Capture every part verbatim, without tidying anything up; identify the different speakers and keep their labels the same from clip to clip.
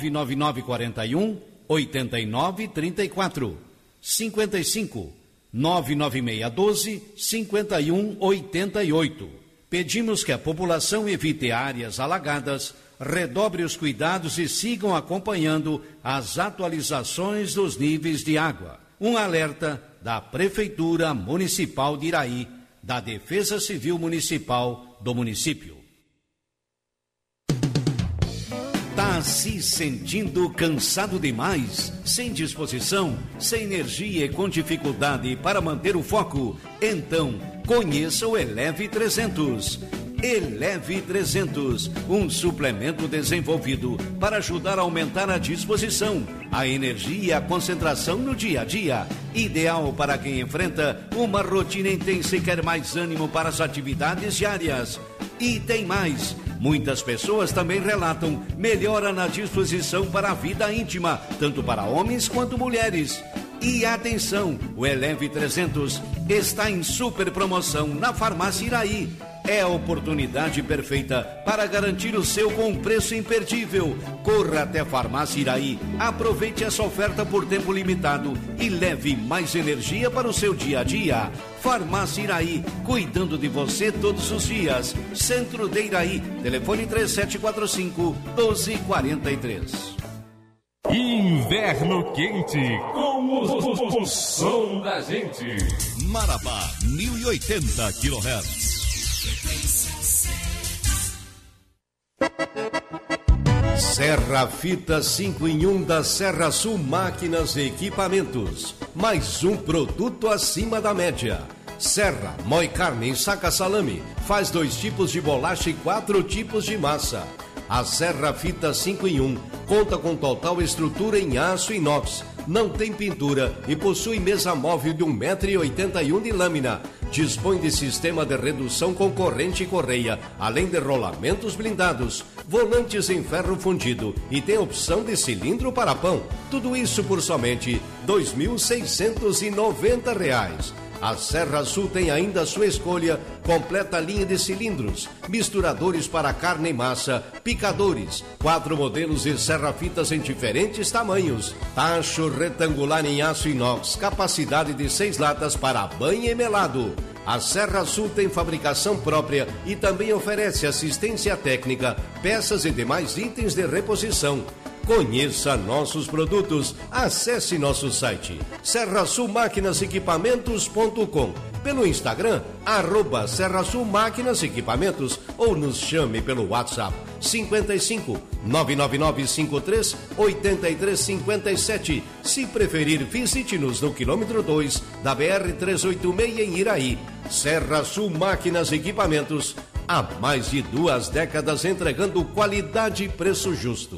Speaker 1: nove nove quatro um, oito nove três quatro, cinquenta e cinco, nove nove seis um dois, cinquenta e um oitenta e oito. Pedimos que a população evite áreas alagadas, redobre os cuidados e sigam acompanhando as atualizações dos níveis de água. Um alerta da Prefeitura Municipal de Iraí, da Defesa Civil Municipal do município. Tá se sentindo cansado demais, sem disposição, sem energia e com dificuldade para manter o foco? Então, conheça o Eleve trezentos. Eleve trezentos, um suplemento desenvolvido para ajudar a aumentar a disposição, a energia e a concentração no dia a dia. Ideal para quem enfrenta uma rotina intensa e quer mais ânimo para as atividades diárias. E tem mais. Muitas pessoas também relatam melhora na disposição para a vida íntima, tanto para homens quanto mulheres. E atenção, o Eleve trezentos está em super promoção na Farmácia Iraí. É a oportunidade perfeita para garantir o seu com preço imperdível. Corra até a Farmácia Iraí, aproveite essa oferta por tempo limitado e leve mais energia para o seu dia a dia. Farmácia Iraí, cuidando de você todos os dias. Centro de Iraí, telefone três sete quatro cinco, um dois quatro três.
Speaker 2: Inverno quente, com o, o som da gente.
Speaker 3: Marabá, mil e oitenta quilohertz.
Speaker 4: Serra Fita cinco em um da Serra Sul Máquinas e Equipamentos. Mais um produto acima da média. Serra, moe carne e saca salame. Faz dois tipos de bolacha e quatro tipos de massa. A Serra Fita cinco em um conta com total estrutura em aço inox. Não tem pintura e possui mesa móvel de um metro e oitenta e um de lâmina. Dispõe de sistema de redução com corrente e correia, além de rolamentos blindados, volantes em ferro fundido e tem opção de cilindro para pão. Tudo isso por somente dois mil seiscentos e noventa reais. A Serra Sul tem ainda a sua escolha, completa linha de cilindros, misturadores para carne e massa, picadores, quatro modelos de serra-fitas em diferentes tamanhos, tacho retangular em aço inox, capacidade de seis latas para banho e melado. A Serra Sul tem fabricação própria e também oferece assistência técnica, peças e demais itens de reposição. Conheça nossos produtos, acesse nosso site serra sul máquinas equipamentos ponto com, pelo Instagram, arroba Serra Sul Máquinas Equipamentos, ou nos chame pelo WhatsApp cinquenta e cinco, nove nove nove cinco três, oito três cinco sete. Se preferir, visite-nos no quilômetro dois da B R trezentos e oitenta e seis em Iraí. Serra Sul Máquinas Equipamentos, há mais de duas décadas entregando qualidade e preço justo.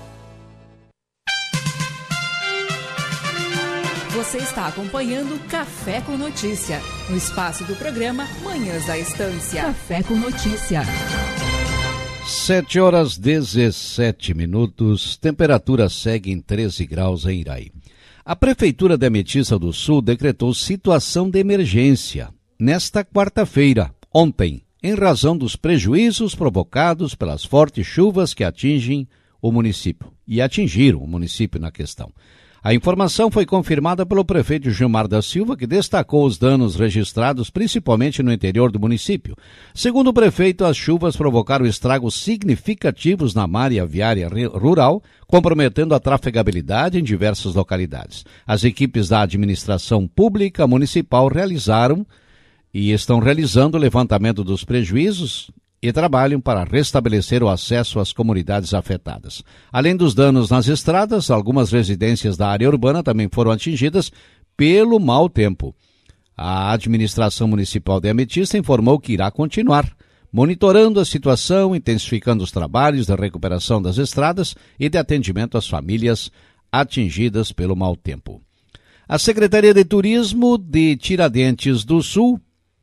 Speaker 5: Você está acompanhando Café com Notícia, no espaço do programa Manhãs da Estância. Café com Notícia.
Speaker 6: sete horas dezessete minutos, temperatura segue em treze graus em Iraí. A Prefeitura de Ametista do Sul decretou situação de emergência nesta quarta-feira, ontem, em razão dos prejuízos provocados pelas fortes chuvas que atingem o município e atingiram o município na questão. A informação foi confirmada pelo prefeito Gilmar da Silva, que destacou os danos registrados principalmente no interior do município. Segundo o prefeito, as chuvas provocaram estragos significativos na malha viária rural, comprometendo a trafegabilidade em diversas localidades. As equipes da administração pública municipal realizaram e estão realizando o levantamento dos prejuízos e trabalham para restabelecer o acesso às comunidades afetadas. Além dos danos nas estradas, algumas residências da área urbana também foram atingidas pelo mau tempo. A administração municipal de Ametista informou que irá continuar monitorando a situação, intensificando os trabalhos de recuperação das estradas e de atendimento às famílias atingidas pelo mau tempo. A Secretaria de Turismo de Tiradentes do Sul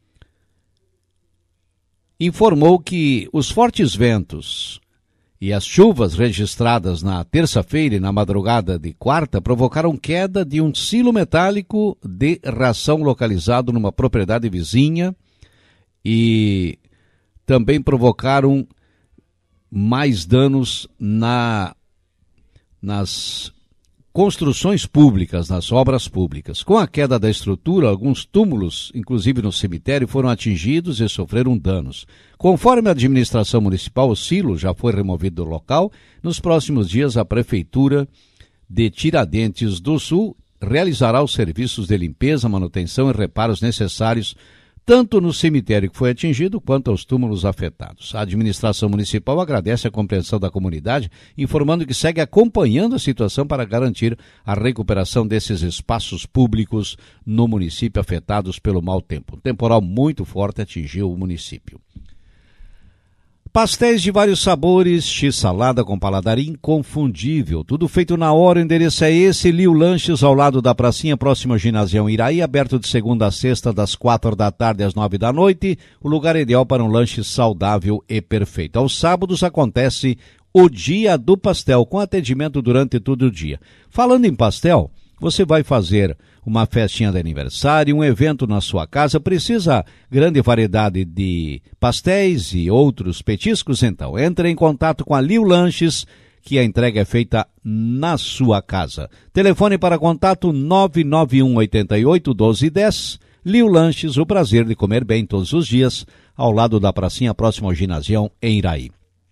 Speaker 6: informou que os fortes ventos e as chuvas registradas na terça-feira e na madrugada de quarta provocaram queda de um silo metálico de ração localizado numa propriedade vizinha e também provocaram mais danos na nas construções públicas, nas obras públicas. Com a queda da estrutura, alguns túmulos, inclusive no cemitério, foram atingidos e sofreram danos. Conforme a administração municipal, o silo já foi removido do local. Nos próximos dias, a Prefeitura de Tiradentes do Sul realizará os serviços de limpeza, manutenção e reparos necessários tanto no cemitério que foi atingido quanto aos túmulos afetados. A administração municipal agradece a compreensão da comunidade, informando que segue acompanhando a situação para garantir a recuperação desses espaços públicos no município afetados pelo mau tempo. Um temporal muito forte atingiu o município. Pastéis de vários sabores, x-salada com paladar inconfundível, tudo feito na hora. O endereço é esse, Lio Lanches, ao lado da pracinha, próximo ao Ginásio Iraí, aberto de segunda a sexta, das quatro da tarde às nove da noite, o lugar ideal para um lanche saudável e perfeito. Aos sábados acontece o Dia do Pastel, com atendimento durante todo o dia. Falando em pastel, você vai fazer uma festinha de aniversário, um evento na sua casa, precisa grande variedade de pastéis e outros petiscos? Então, entre em contato com a Lio Lanches, que a entrega é feita na sua casa. Telefone para contato nove nove um oito oito um dois um zero. Lio Lanches, o prazer de comer bem todos os dias, ao lado da pracinha próximo ao Ginásio em Iraí.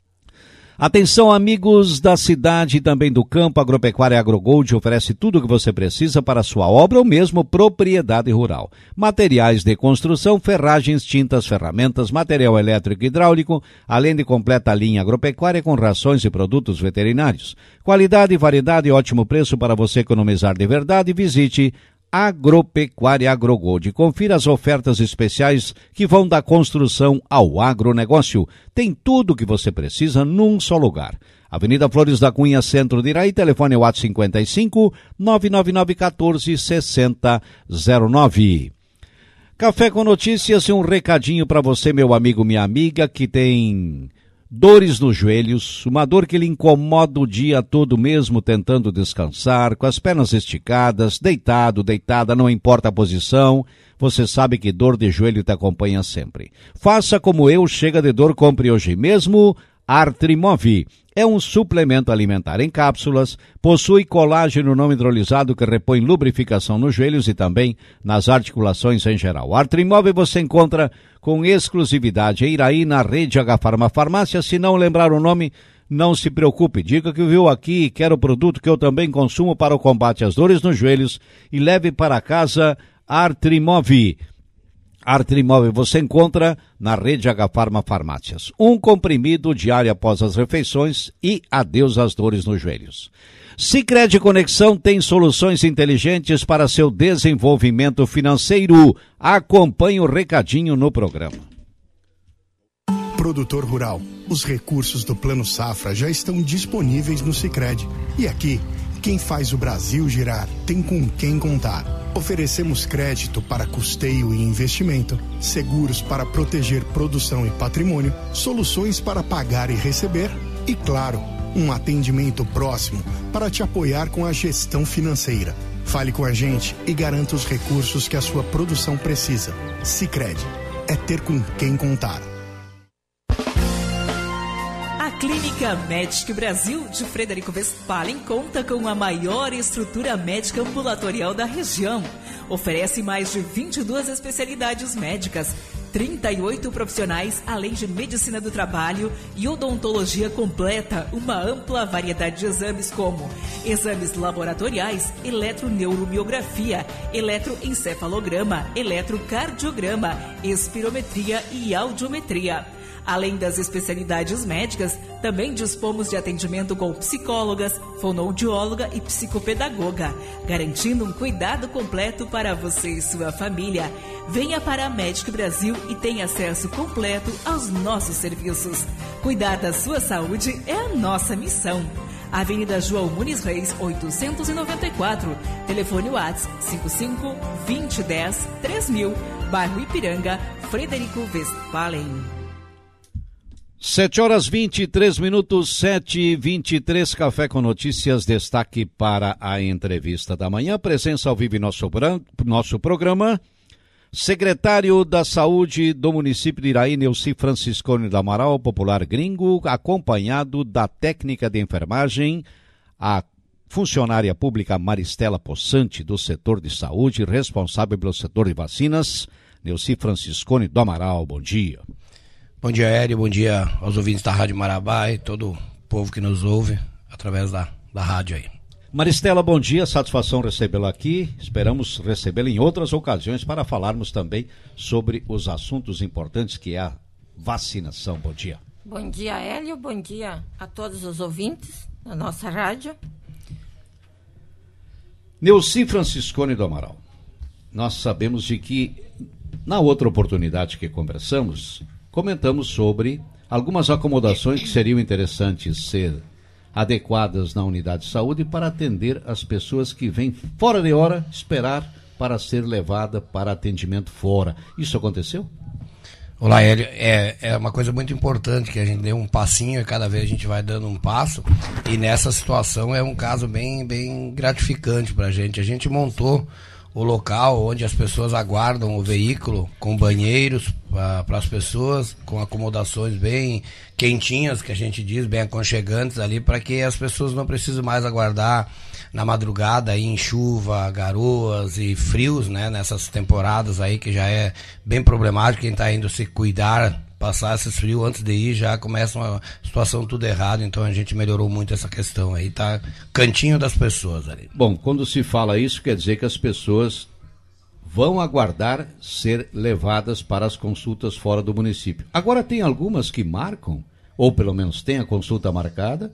Speaker 6: Atenção, amigos da cidade e também do campo, a Agropecuária AgroGold oferece tudo o que você precisa para a sua obra ou mesmo propriedade rural. Materiais de construção, ferragens, tintas, ferramentas, material elétrico e hidráulico, além de completa linha agropecuária com rações e produtos veterinários. Qualidade, variedade e ótimo preço para você economizar de verdade. Visite Agropecuária AgroGold. Confira as ofertas especiais que vão da construção ao agronegócio. Tem tudo o que você precisa num só lugar. Avenida Flores da Cunha, centro de Iraí, telefone WhatsApp cinquenta e cinco, nove nove nove um quatro, seis zero zero nove. Café com Notícias e um recadinho para você, meu amigo, minha amiga, que tem dores nos joelhos, uma dor que lhe incomoda o dia todo mesmo tentando descansar, com as pernas esticadas, deitado, deitada, não importa a posição, você sabe que dor de joelho te acompanha sempre. Faça como eu, chega de dor, compre hoje mesmo Artrimov. É um suplemento alimentar em cápsulas, possui colágeno não hidrolisado que repõe lubrificação nos joelhos e também nas articulações em geral. Artrimov você encontra com exclusividade em Iraí, na rede H Farma Farmácia. Se não lembrar o nome, não se preocupe. Diga que viu aqui e quer o produto que eu também consumo para o combate às dores nos joelhos e leve para casa Artrimov. Artrimov você encontra na rede H Farma Farmácias. Um comprimido diário após as refeições e adeus às dores nos joelhos. Sicredi Conexão tem soluções inteligentes para seu desenvolvimento financeiro. Acompanhe o recadinho no programa.
Speaker 7: Produtor rural, os recursos do Plano Safra já estão disponíveis no Sicredi. E aqui, quem faz o Brasil girar tem com quem contar. Oferecemos crédito para custeio e investimento, seguros para proteger produção e patrimônio, soluções para pagar e receber e, claro, um atendimento próximo para te apoiar com a gestão financeira. Fale com a gente e garanta os recursos que a sua produção precisa. Sicredi é ter com quem contar.
Speaker 5: A Clínica Medic Brasil de Frederico Westphalen conta com a maior estrutura médica ambulatorial da região. Oferece mais de vinte e duas especialidades médicas, trinta e oito profissionais, além de medicina do trabalho e odontologia completa, uma ampla variedade de exames como exames laboratoriais, eletroneuromiografia, eletroencefalograma, eletrocardiograma, espirometria e audiometria. Além das especialidades médicas, também dispomos de atendimento com psicólogas, fonoaudióloga e psicopedagoga, garantindo um cuidado completo para você e sua família. Venha para a Medic Brasil e tenha acesso completo aos nossos serviços. Cuidar da sua saúde é a nossa missão. Avenida João Muniz Reis, oitocentos e noventa e quatro. Telefone WhatsApp cinco cinco, vinte, dez, três mil. Bairro Ipiranga, Frederico Westphalen.
Speaker 6: Sete horas vinte e três minutos, sete e vinte e três, Café com Notícias, destaque para a entrevista da manhã, presença ao vivo em nosso, nosso programa, secretário da Saúde do município de Iraí, Neuci Franciscone da Amaral, popular gringo, acompanhado da técnica de enfermagem, a funcionária pública Maristela Possante, do setor de saúde, responsável pelo setor de vacinas, Neuci Franciscone do Amaral. Bom dia.
Speaker 8: Bom dia, Hélio. Bom dia aos ouvintes da Rádio Marabá e todo o povo que nos ouve através da, da rádio aí.
Speaker 6: Maristela, bom dia. Satisfação recebê-la aqui. Esperamos recebê-la em outras ocasiões para falarmos também sobre os assuntos importantes que é a vacinação. Bom dia.
Speaker 9: Bom dia, Hélio. Bom dia a todos os ouvintes da nossa rádio.
Speaker 6: Neuci Franciscone do Amaral, nós sabemos de que, na outra oportunidade que conversamos, comentamos sobre algumas acomodações que seriam interessantes ser adequadas na unidade de saúde para atender as pessoas que vêm fora de hora esperar para ser levada para atendimento fora. Isso aconteceu?
Speaker 8: Olá, Hélio. É, é uma coisa muito importante que a gente dê um passinho e cada vez a gente vai dando um passo, e nessa situação é um caso bem, bem gratificante para a gente. A gente montou o local onde as pessoas aguardam o veículo com banheiros para as pessoas, com acomodações bem quentinhas, que a gente diz, bem aconchegantes ali, para que as pessoas não precisem mais aguardar na madrugada aí em chuva, garoas e frios, né, nessas temporadas aí que já é bem problemático. Quem está indo se cuidar, passar esses frios antes de ir, já começa uma situação tudo errado. Então a gente melhorou muito essa questão aí, tá cantinho das pessoas ali.
Speaker 6: Bom, quando se fala isso, quer dizer que as pessoas vão aguardar ser levadas para as consultas fora do município. Agora tem algumas que marcam, ou pelo menos tem a consulta marcada,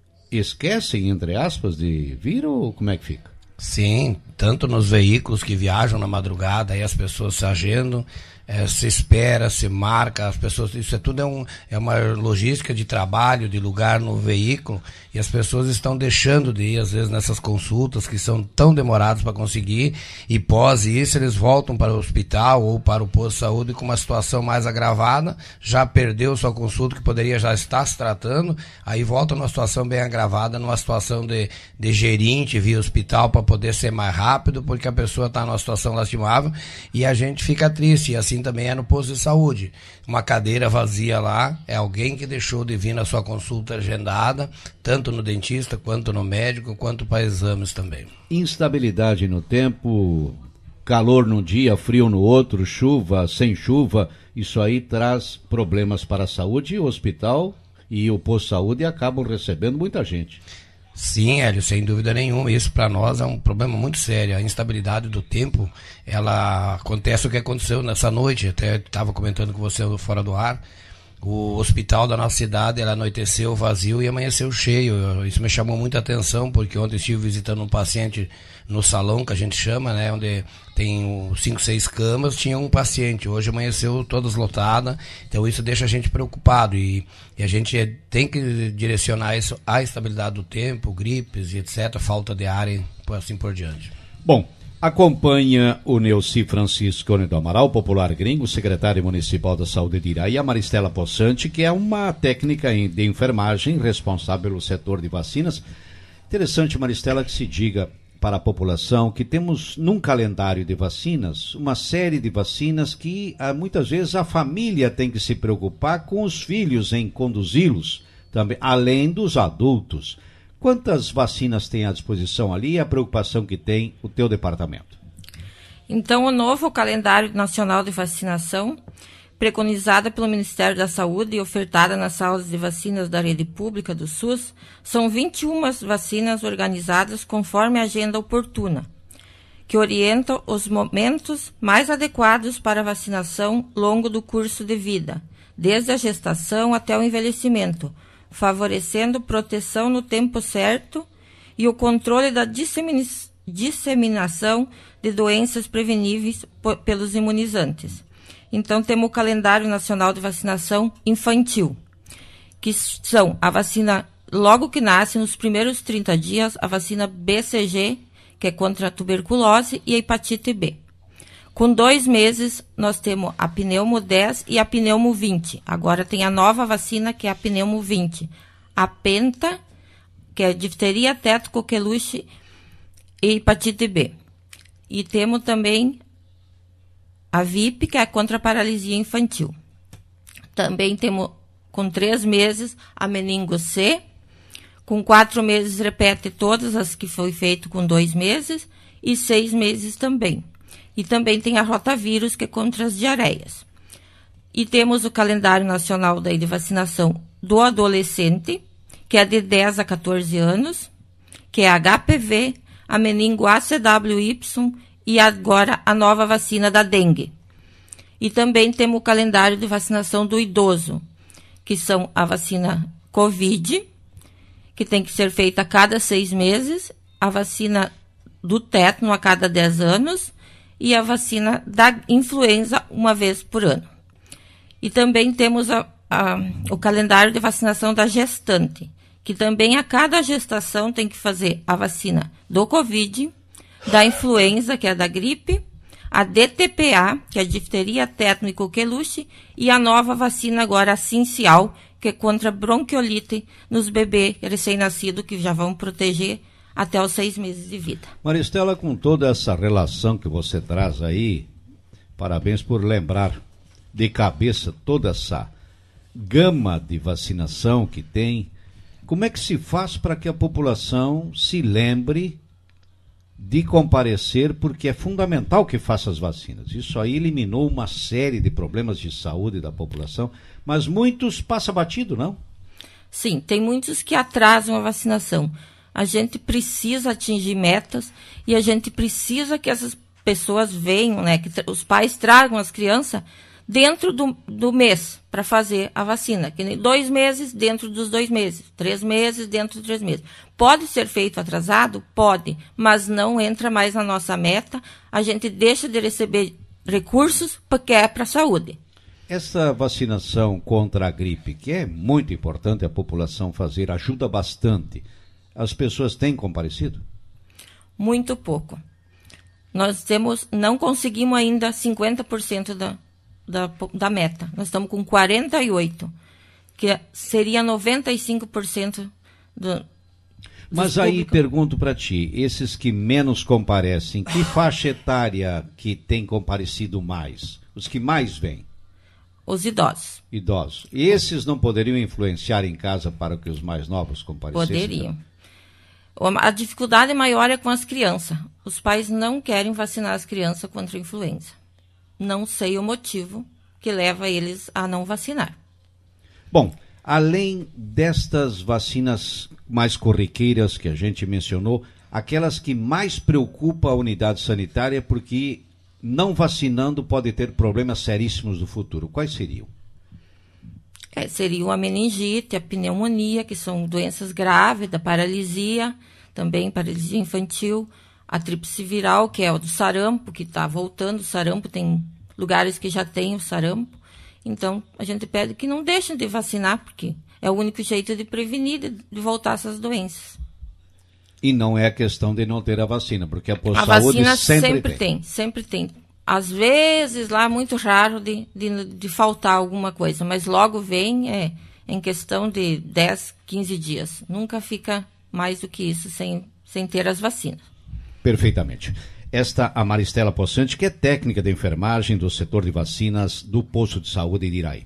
Speaker 6: esquecem, entre aspas, de vir, ou como é que fica?
Speaker 8: Sim, tanto nos veículos que viajam na madrugada, aí as pessoas se agendam, é, se espera, se marca, as pessoas, isso é tudo é, um, é uma logística de trabalho, de lugar no veículo, e as pessoas estão deixando de ir, às vezes, nessas consultas que são tão demoradas para conseguir, e pós isso eles voltam para o hospital ou para o posto de saúde com uma situação mais agravada, já perdeu sua consulta que poderia já estar se tratando, aí volta numa situação bem agravada, numa situação de, de gerente via hospital para poder ser mais rápido, porque a pessoa está numa situação lastimável, e a gente fica triste. E assim também é no posto de saúde, uma cadeira vazia lá, é alguém que deixou de vir na sua consulta agendada, tanto no dentista, quanto no médico, quanto para exames também.
Speaker 6: Instabilidade no tempo, calor num dia, frio no outro, chuva, sem chuva, isso aí traz problemas para a saúde, e o hospital e o posto de saúde acabam recebendo muita gente.
Speaker 8: Sim, Hélio, sem dúvida nenhuma. Isso para nós é um problema muito sério. A instabilidade do tempo, ela acontece o que aconteceu nessa noite. Até estava comentando com você fora do ar. O hospital da nossa cidade, ela anoiteceu vazio e amanheceu cheio. Isso me chamou muita atenção, porque ontem estive visitando um paciente no salão, que a gente chama, né, onde tem cinco, seis camas, tinha um paciente. Hoje amanheceu todas lotadas, então isso deixa a gente preocupado, e, e a gente tem que direcionar isso à estabilidade do tempo, gripes e etcétera, falta de ar e assim por diante.
Speaker 6: Bom, acompanha o Neuci Franciscone do Amaral, popular gringo, secretário municipal da saúde de Iraí, a Maristela Possante, que é uma técnica de enfermagem responsável pelo setor de vacinas. Interessante, Maristela, que se diga para a população que temos num calendário de vacinas uma série de vacinas que ah, muitas vezes a família tem que se preocupar com os filhos em conduzi-los também, além dos adultos. Quantas vacinas tem à disposição ali e a preocupação que tem o teu departamento?
Speaker 9: Então, o novo calendário nacional de vacinação, preconizada pelo Ministério da Saúde e ofertada nas salas de vacinas da rede pública do SUS, são vinte e uma vacinas organizadas conforme a agenda oportuna, que orientam os momentos mais adequados para a vacinação ao longo do curso de vida, desde a gestação até o envelhecimento, favorecendo proteção no tempo certo e o controle da dissemina- disseminação de doenças preveníveis por, pelos imunizantes. Então, temos o calendário nacional de vacinação infantil, que são a vacina logo que nasce, nos primeiros trinta dias, a vacina B C G, que é contra a tuberculose e a hepatite B. Com dois meses, nós temos a pneumo dez e a pneumo vinte. Agora tem a nova vacina, que é a pneumo vinte. A penta, que é difteria, teto, coqueluche e hepatite B. E temos também a V I P, que é contra a paralisia infantil. Também temos, com três meses, a meningo C, Com quatro meses repete todas as que foi feito com dois meses e seis meses também. E também tem a rotavírus, que é contra as diarreias. E temos o calendário nacional daí de vacinação do adolescente, que é de dez a quatorze anos, que é H P V, a meningo A C W Y e agora a nova vacina da dengue. E também temos o calendário de vacinação do idoso, que são a vacina Covid, que tem que ser feita a cada seis meses, a vacina do tétano a cada dez anos e a vacina da influenza uma vez por ano. E também temos a, a, o calendário de vacinação da gestante, que também a cada gestação tem que fazer a vacina do Covid, da influenza, que é da gripe, a D T P A, que é a difteria, tétano e coqueluche, e a nova vacina agora, a Sincial, que é contra bronquiolite nos bebês recém-nascidos, que já vão proteger até os seis meses de vida.
Speaker 6: Maristela, com toda essa relação que você traz aí, parabéns por lembrar de cabeça toda essa gama de vacinação que tem. Como é que se faz para que a população se lembre de comparecer, porque é fundamental que faça as vacinas? Isso aí eliminou uma série de problemas de saúde da população, mas muitos passa batido, não?
Speaker 9: Sim, tem muitos que atrasam a vacinação. A gente precisa atingir metas e a gente precisa que essas pessoas venham, né, que os pais tragam as crianças dentro do, do mês para fazer a vacina. Que nem dois meses dentro dos dois meses, três meses dentro dos três meses. Pode ser feito atrasado? Pode, mas não entra mais na nossa meta. A gente deixa de receber recursos porque é para a saúde.
Speaker 6: Essa vacinação contra a gripe, que é muito importante a população fazer, ajuda bastante. As pessoas têm comparecido?
Speaker 9: Muito pouco. Nós temos, não conseguimos ainda cinquenta por cento da Da, da meta. Nós estamos com quarenta e oito por cento, que seria noventa e cinco por cento do.
Speaker 6: Mas aí público. Pergunto para ti, esses que menos comparecem, que faixa etária que tem comparecido mais? Os que mais vêm?
Speaker 9: Os idosos.
Speaker 6: Idosos. E esses não poderiam influenciar em casa para que os mais novos comparecessem?
Speaker 9: Poderiam. A dificuldade maior é com as crianças. Os pais não querem vacinar as crianças contra a influenza. Não sei o motivo que leva eles a não vacinar.
Speaker 6: Bom, além destas vacinas mais corriqueiras que a gente mencionou, aquelas que mais preocupam a unidade sanitária porque não vacinando pode ter problemas seríssimos no futuro. Quais seriam?
Speaker 9: É, seriam a meningite, a pneumonia, que são doenças graves, da paralisia, também paralisia infantil, a tríplice viral, que é o do sarampo, que está voltando. O sarampo tem lugares que já tem o sarampo. Então, a gente pede que não deixem de vacinar, porque é o único jeito de prevenir, de, de voltar essas doenças.
Speaker 6: E não é a questão de não ter a vacina, porque a
Speaker 9: post-saúde
Speaker 6: sempre,
Speaker 9: a vacina sempre tem. tem. Sempre tem. Às vezes, lá, muito raro de, de, de faltar alguma coisa, mas logo vem, é em questão de dez, quinze dias. Nunca fica mais do que isso sem, sem ter as vacinas.
Speaker 6: Perfeitamente. Esta a Maristela Possante, que é técnica de enfermagem do setor de vacinas do posto de saúde de Iraí.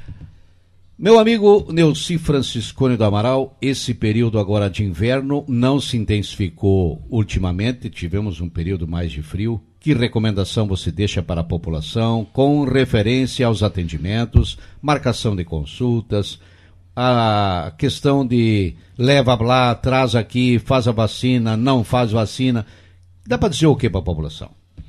Speaker 6: Meu amigo Neuci Franciscone do Amaral, esse período agora de inverno não se intensificou ultimamente, tivemos um período mais de frio. Que recomendação você deixa para a população com referência aos atendimentos, marcação de consultas, a questão de leva lá, traz aqui, faz a vacina, não faz vacina? Dá para dizer o que para a população?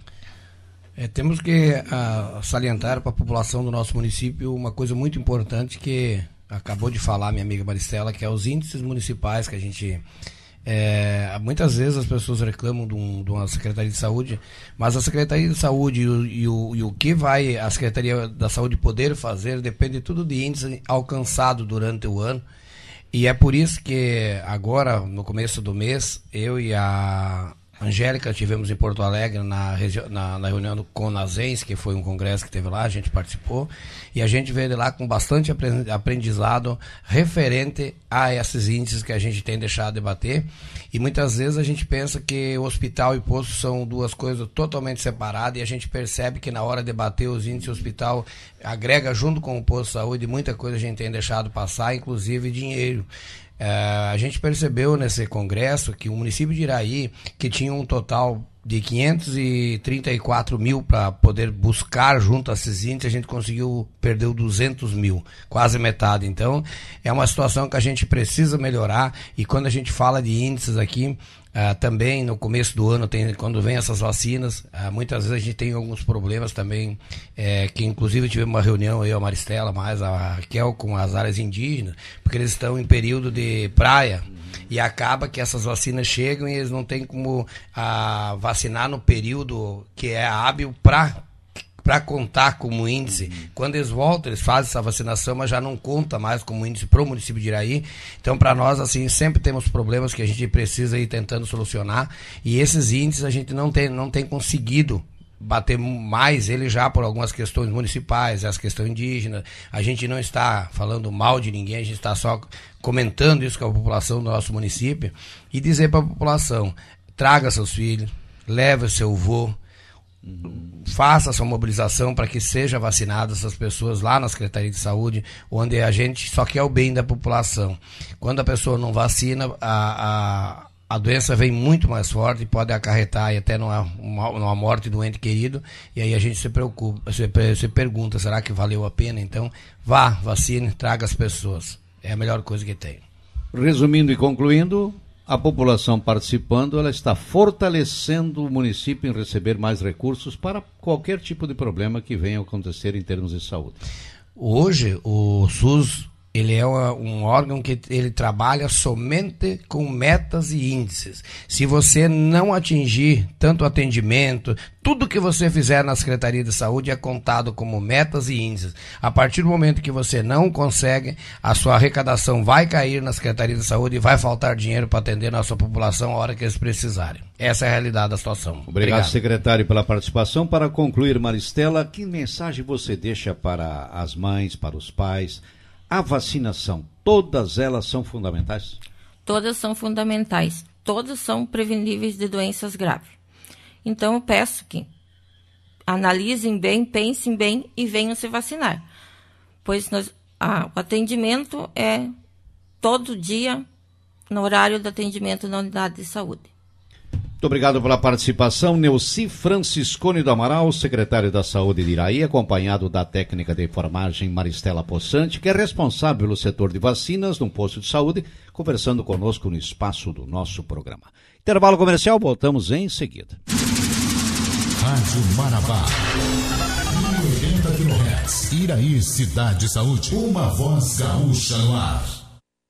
Speaker 8: É, temos que uh, salientar para a população do nosso município uma coisa muito importante que acabou de falar minha amiga Maristela, que é os índices municipais que a gente... É, muitas vezes as pessoas reclamam de, um, de uma Secretaria de Saúde, mas a Secretaria de Saúde e o, e, o, e o que vai a Secretaria da Saúde poder fazer depende tudo de índice alcançado durante o ano. E é por isso que agora, no começo do mês, eu e a Angélica estivemos em Porto Alegre na, na, na reunião do CONASENS, que foi um congresso que teve lá, a gente participou, e a gente veio de lá com bastante aprendizado referente a esses índices que a gente tem deixado de bater. E muitas vezes a gente pensa que o hospital e posto são duas coisas totalmente separadas, e a gente percebe que na hora de bater os índices, o hospital agrega junto com o posto de saúde, muita coisa a gente tem deixado passar, inclusive dinheiro. Uh, a gente percebeu nesse congresso que o município de Iraí, que tinha um total de quinhentos e trinta e quatro mil para poder buscar junto a esses índices, a gente conseguiu, perdeu duzentos mil, quase metade. Então, é uma situação que a gente precisa melhorar, e quando a gente fala de índices aqui, Uh, também no começo do ano, tem, quando vem essas vacinas, uh, muitas vezes a gente tem alguns problemas também, é, que inclusive tivemos uma reunião, eu, a Maristela, mais a Raquel, com as áreas indígenas, porque eles estão em período de praia, e acaba que essas vacinas chegam e eles não têm como uh, vacinar no período que é hábil para para contar como índice. Quando eles voltam, eles fazem essa vacinação, mas já não conta mais como índice para o município de Iraí. Então, para nós, assim, sempre temos problemas que a gente precisa ir tentando solucionar, e esses índices a gente não tem, não tem conseguido bater mais ele já por algumas questões municipais, as questões indígenas. A gente não está falando mal de ninguém, a gente está só comentando isso com a população do nosso município, e dizer para a população: traga seus filhos, leve seu avô, faça a sua mobilização para que seja vacinada essas pessoas lá na Secretaria de Saúde, onde a gente só quer o bem da população. Quando a pessoa não vacina, a, a, a doença vem muito mais forte e pode acarretar e até numa, uma, numa morte do ente querido, e aí a gente se preocupa, se, se pergunta, será que valeu a pena? Então, vá, vacine, traga as pessoas. É a melhor coisa que tem.
Speaker 6: Resumindo e concluindo, a população participando, ela está fortalecendo o município em receber mais recursos para qualquer tipo de problema que venha a acontecer em termos de saúde.
Speaker 8: Hoje, o SUS, ele é uma, um órgão que ele trabalha somente com metas e índices. Se você não atingir tanto atendimento, tudo que você fizer na Secretaria de Saúde é contado como metas e índices. A partir do momento que você não consegue, a sua arrecadação vai cair na Secretaria de Saúde e vai faltar dinheiro para atender a nossa população a hora que eles precisarem. Essa é a realidade da situação.
Speaker 6: Obrigado, Obrigado, secretário, pela participação. Para concluir, Maristela, que mensagem você deixa para as mães, para os pais? A vacinação, todas elas são fundamentais?
Speaker 9: Todas são fundamentais. Todas são preveníveis de doenças graves. Então, eu peço que analisem bem, pensem bem e venham se vacinar. Pois nós, ah, o atendimento é todo dia no horário do atendimento na unidade de saúde.
Speaker 6: Muito obrigado pela participação. Neuci Franciscone do Amaral, secretário da Saúde de Iraí, acompanhado da técnica de enfermagem Maristela Possante, que é responsável pelo setor de vacinas no posto de saúde, conversando conosco no espaço do nosso programa. Intervalo comercial, voltamos em seguida.
Speaker 10: Rádio Marabá, mil e oitenta quilohertz, Iraí Cidade Saúde, uma voz gaúcha no ar.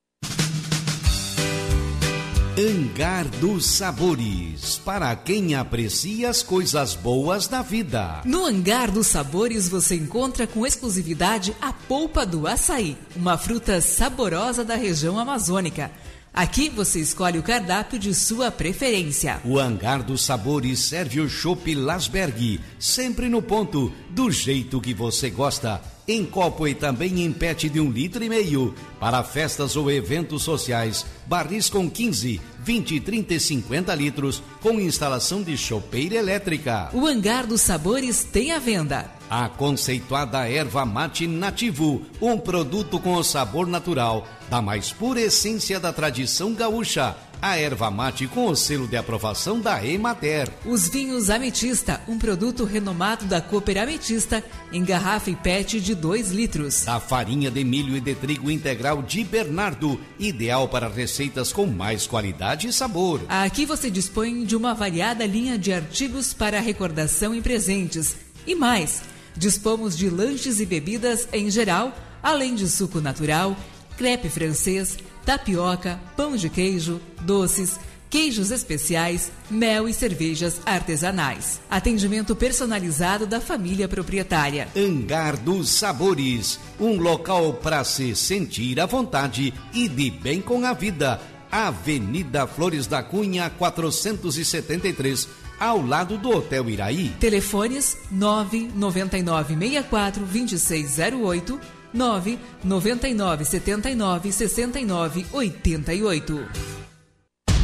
Speaker 1: Hangar dos Sabores, para quem aprecia as coisas boas da vida.
Speaker 5: No Hangar dos Sabores você encontra com exclusividade a polpa do açaí, uma fruta saborosa da região amazônica. Aqui você escolhe o cardápio de sua preferência.
Speaker 1: O Hangar dos Sabores serve o chopp Lasberg, sempre no ponto, do jeito que você gosta. Em copo e também em pet de um litro e meio. Para festas ou eventos sociais, barris com quinze, vinte, trinta e cinquenta litros, com instalação de chopeira elétrica.
Speaker 5: O Hangar dos Sabores tem à venda
Speaker 1: a conceituada erva mate nativo, um produto com o sabor natural da mais pura essência da tradição gaúcha. A erva mate com o selo de aprovação da Emater.
Speaker 5: Os vinhos Ametista, um produto renomado da Cooper Ametista, em garrafa e pet de dois litros.
Speaker 1: A farinha de milho e de trigo integral de Bernardo, ideal para receitas com mais qualidade e sabor.
Speaker 5: Aqui você dispõe de uma variada linha de artigos para recordação e presentes. E mais, dispomos de lanches e bebidas em geral, além de suco natural, crepe francês, tapioca, pão de queijo, doces, queijos especiais, mel e cervejas artesanais. Atendimento personalizado da família proprietária.
Speaker 1: Hangar dos Sabores, um local para se sentir à vontade e de bem com a vida. Avenida Flores da Cunha, quatrocentos e setenta e três, ao lado do Hotel Iraí.
Speaker 5: Telefones nove nove nove, seis quatro, dois seis zero oito, nove nove nove, sete nove, seis nove, oito oito.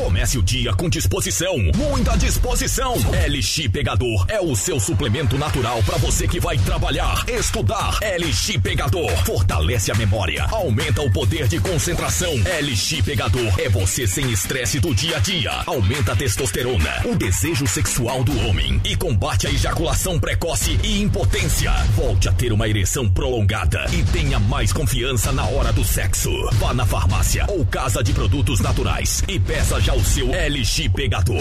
Speaker 11: Comece o dia com disposição, muita disposição. L X Pegador é o seu suplemento natural para você que vai trabalhar, estudar. L X Pegador fortalece a memória, aumenta o poder de concentração. L X Pegador é você sem estresse do dia a dia, aumenta a testosterona, o desejo sexual do homem e combate a ejaculação precoce e impotência. Volte a ter uma ereção prolongada e tenha mais confiança na hora do sexo. Vá na farmácia ou casa de produtos naturais e peça já o seu L X Pegador.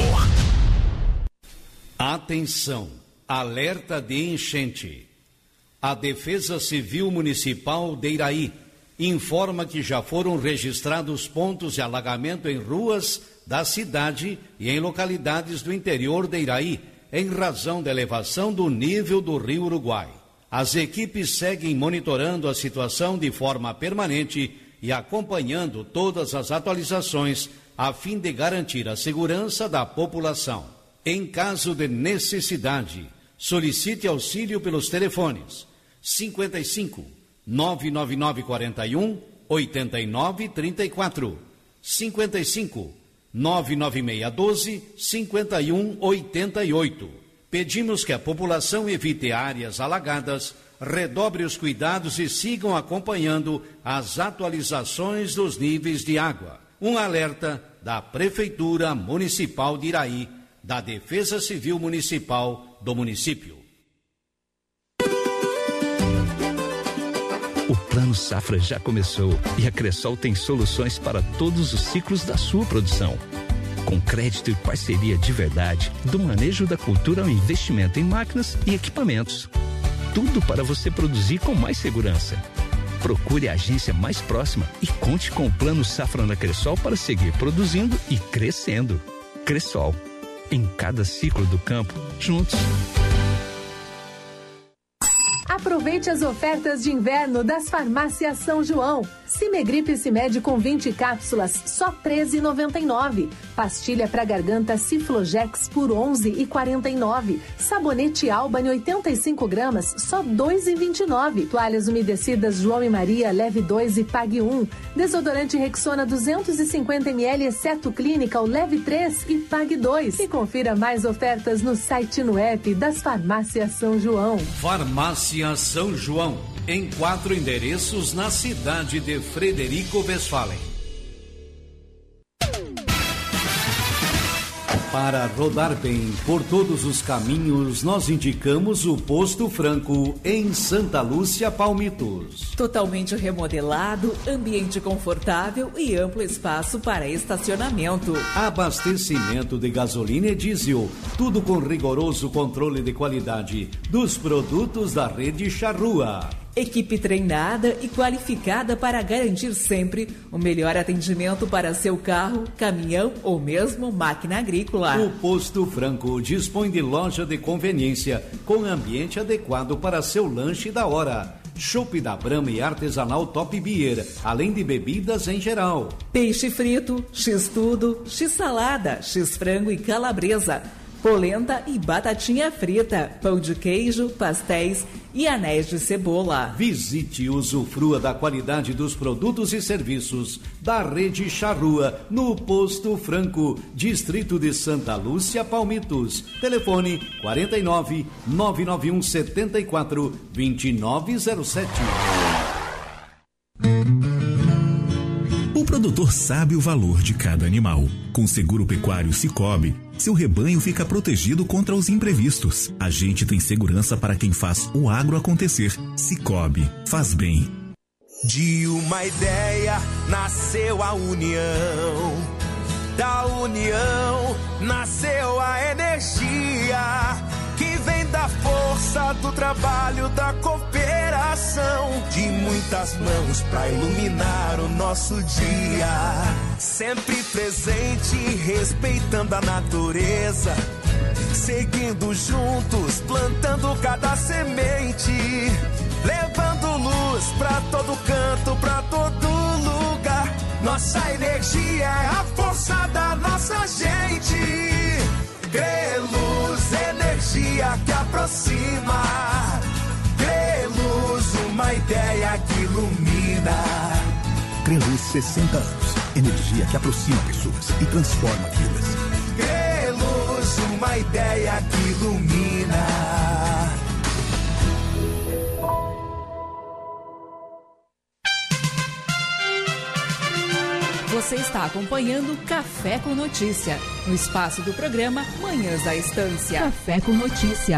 Speaker 1: Atenção, alerta de enchente. A Defesa Civil Municipal de Iraí informa que já foram registrados pontos de alagamento em ruas da cidade e em localidades do interior de Iraí, em razão da elevação do nível do Rio Uruguai. As equipes seguem monitorando a situação de forma permanente e acompanhando todas as atualizações a fim de garantir a segurança da população. Em caso de necessidade, solicite auxílio pelos telefones cinquenta e cinco, nove nove nove quatro um, oito nove três quatro, cinquenta e cinco, nove nove seis um dois, cinco um oito oito. Pedimos que a população evite áreas alagadas, redobre os cuidados e sigam acompanhando as atualizações dos níveis de água. Um alerta da Prefeitura Municipal de Iraí, da Defesa Civil Municipal do município.
Speaker 12: O Plano Safra já começou e a Cressol tem soluções para todos os ciclos da sua produção. Com crédito e parceria de verdade, do manejo da cultura ao investimento em máquinas e equipamentos. Tudo para você produzir com mais segurança. Procure a agência mais próxima e conte com o Plano Safra na Cressol para seguir produzindo e crescendo. Cressol, em cada ciclo do campo, juntos.
Speaker 13: Aproveite as ofertas de inverno das farmácias São João. Cimegripe Cimed com vinte cápsulas, só treze reais e noventa e nove centavos. Pastilha para garganta Ciflogex por onze reais e quarenta e nove centavos. Sabonete Alban oitenta e cinco gramas, só dois reais e vinte e nove centavos. Toalhas umedecidas João e Maria, leve dois e pague um. Desodorante Rexona duzentos e cinquenta mililitros, exceto Clinical, leve três e pague dois. E confira mais ofertas no site e no app das farmácias São João.
Speaker 1: Farmácia São João, em quatro endereços na cidade de Frederico Westphalen. Para rodar bem por todos os caminhos, nós indicamos o Posto Franco em Santa Lúcia, Palmitos.
Speaker 5: Totalmente remodelado, ambiente confortável e amplo espaço para estacionamento.
Speaker 1: Abastecimento de gasolina e diesel, tudo com rigoroso controle de qualidade dos produtos da rede Charrua.
Speaker 5: Equipe treinada e qualificada para garantir sempre o melhor atendimento para seu carro, caminhão ou mesmo máquina agrícola.
Speaker 1: O Posto Franco dispõe de loja de conveniência com ambiente adequado para seu lanche da hora. Chopp da Brahma e artesanal Top Beer, além de bebidas em geral.
Speaker 5: Peixe frito, x-tudo, x-salada, x-frango e calabresa. Polenta e batatinha frita, pão de queijo, pastéis e anéis de cebola.
Speaker 1: Visite e usufrua da qualidade dos produtos e serviços da rede Charrua no Posto Franco, distrito de Santa Lúcia, Palmitos. Telefone quarenta e nove, nove nove um sete quatro, dois nove zero sete.
Speaker 14: O produtor sabe o valor de cada animal. Com o seguro pecuário Cicobi, seu rebanho fica protegido contra os imprevistos. A gente tem segurança para quem faz o agro acontecer. Cicobi, faz bem.
Speaker 15: De uma ideia nasceu a união. Da união nasceu a energia que vem da força do trabalho, da cooperação, de muitas mãos pra iluminar o nosso dia. Sempre presente, respeitando a natureza, seguindo juntos, plantando cada semente, levando luz pra todo canto, pra todo lugar. Nossa energia é a força da nossa gente. Creluz, energia que aproxima. Creluz, uma ideia que ilumina.
Speaker 16: Creluz, sessenta anos. Energia que aproxima pessoas e transforma vidas.
Speaker 15: Greluz, uma ideia que ilumina.
Speaker 5: Você está acompanhando Café com Notícia, no espaço do programa Manhãs da Estância. Café com Notícia.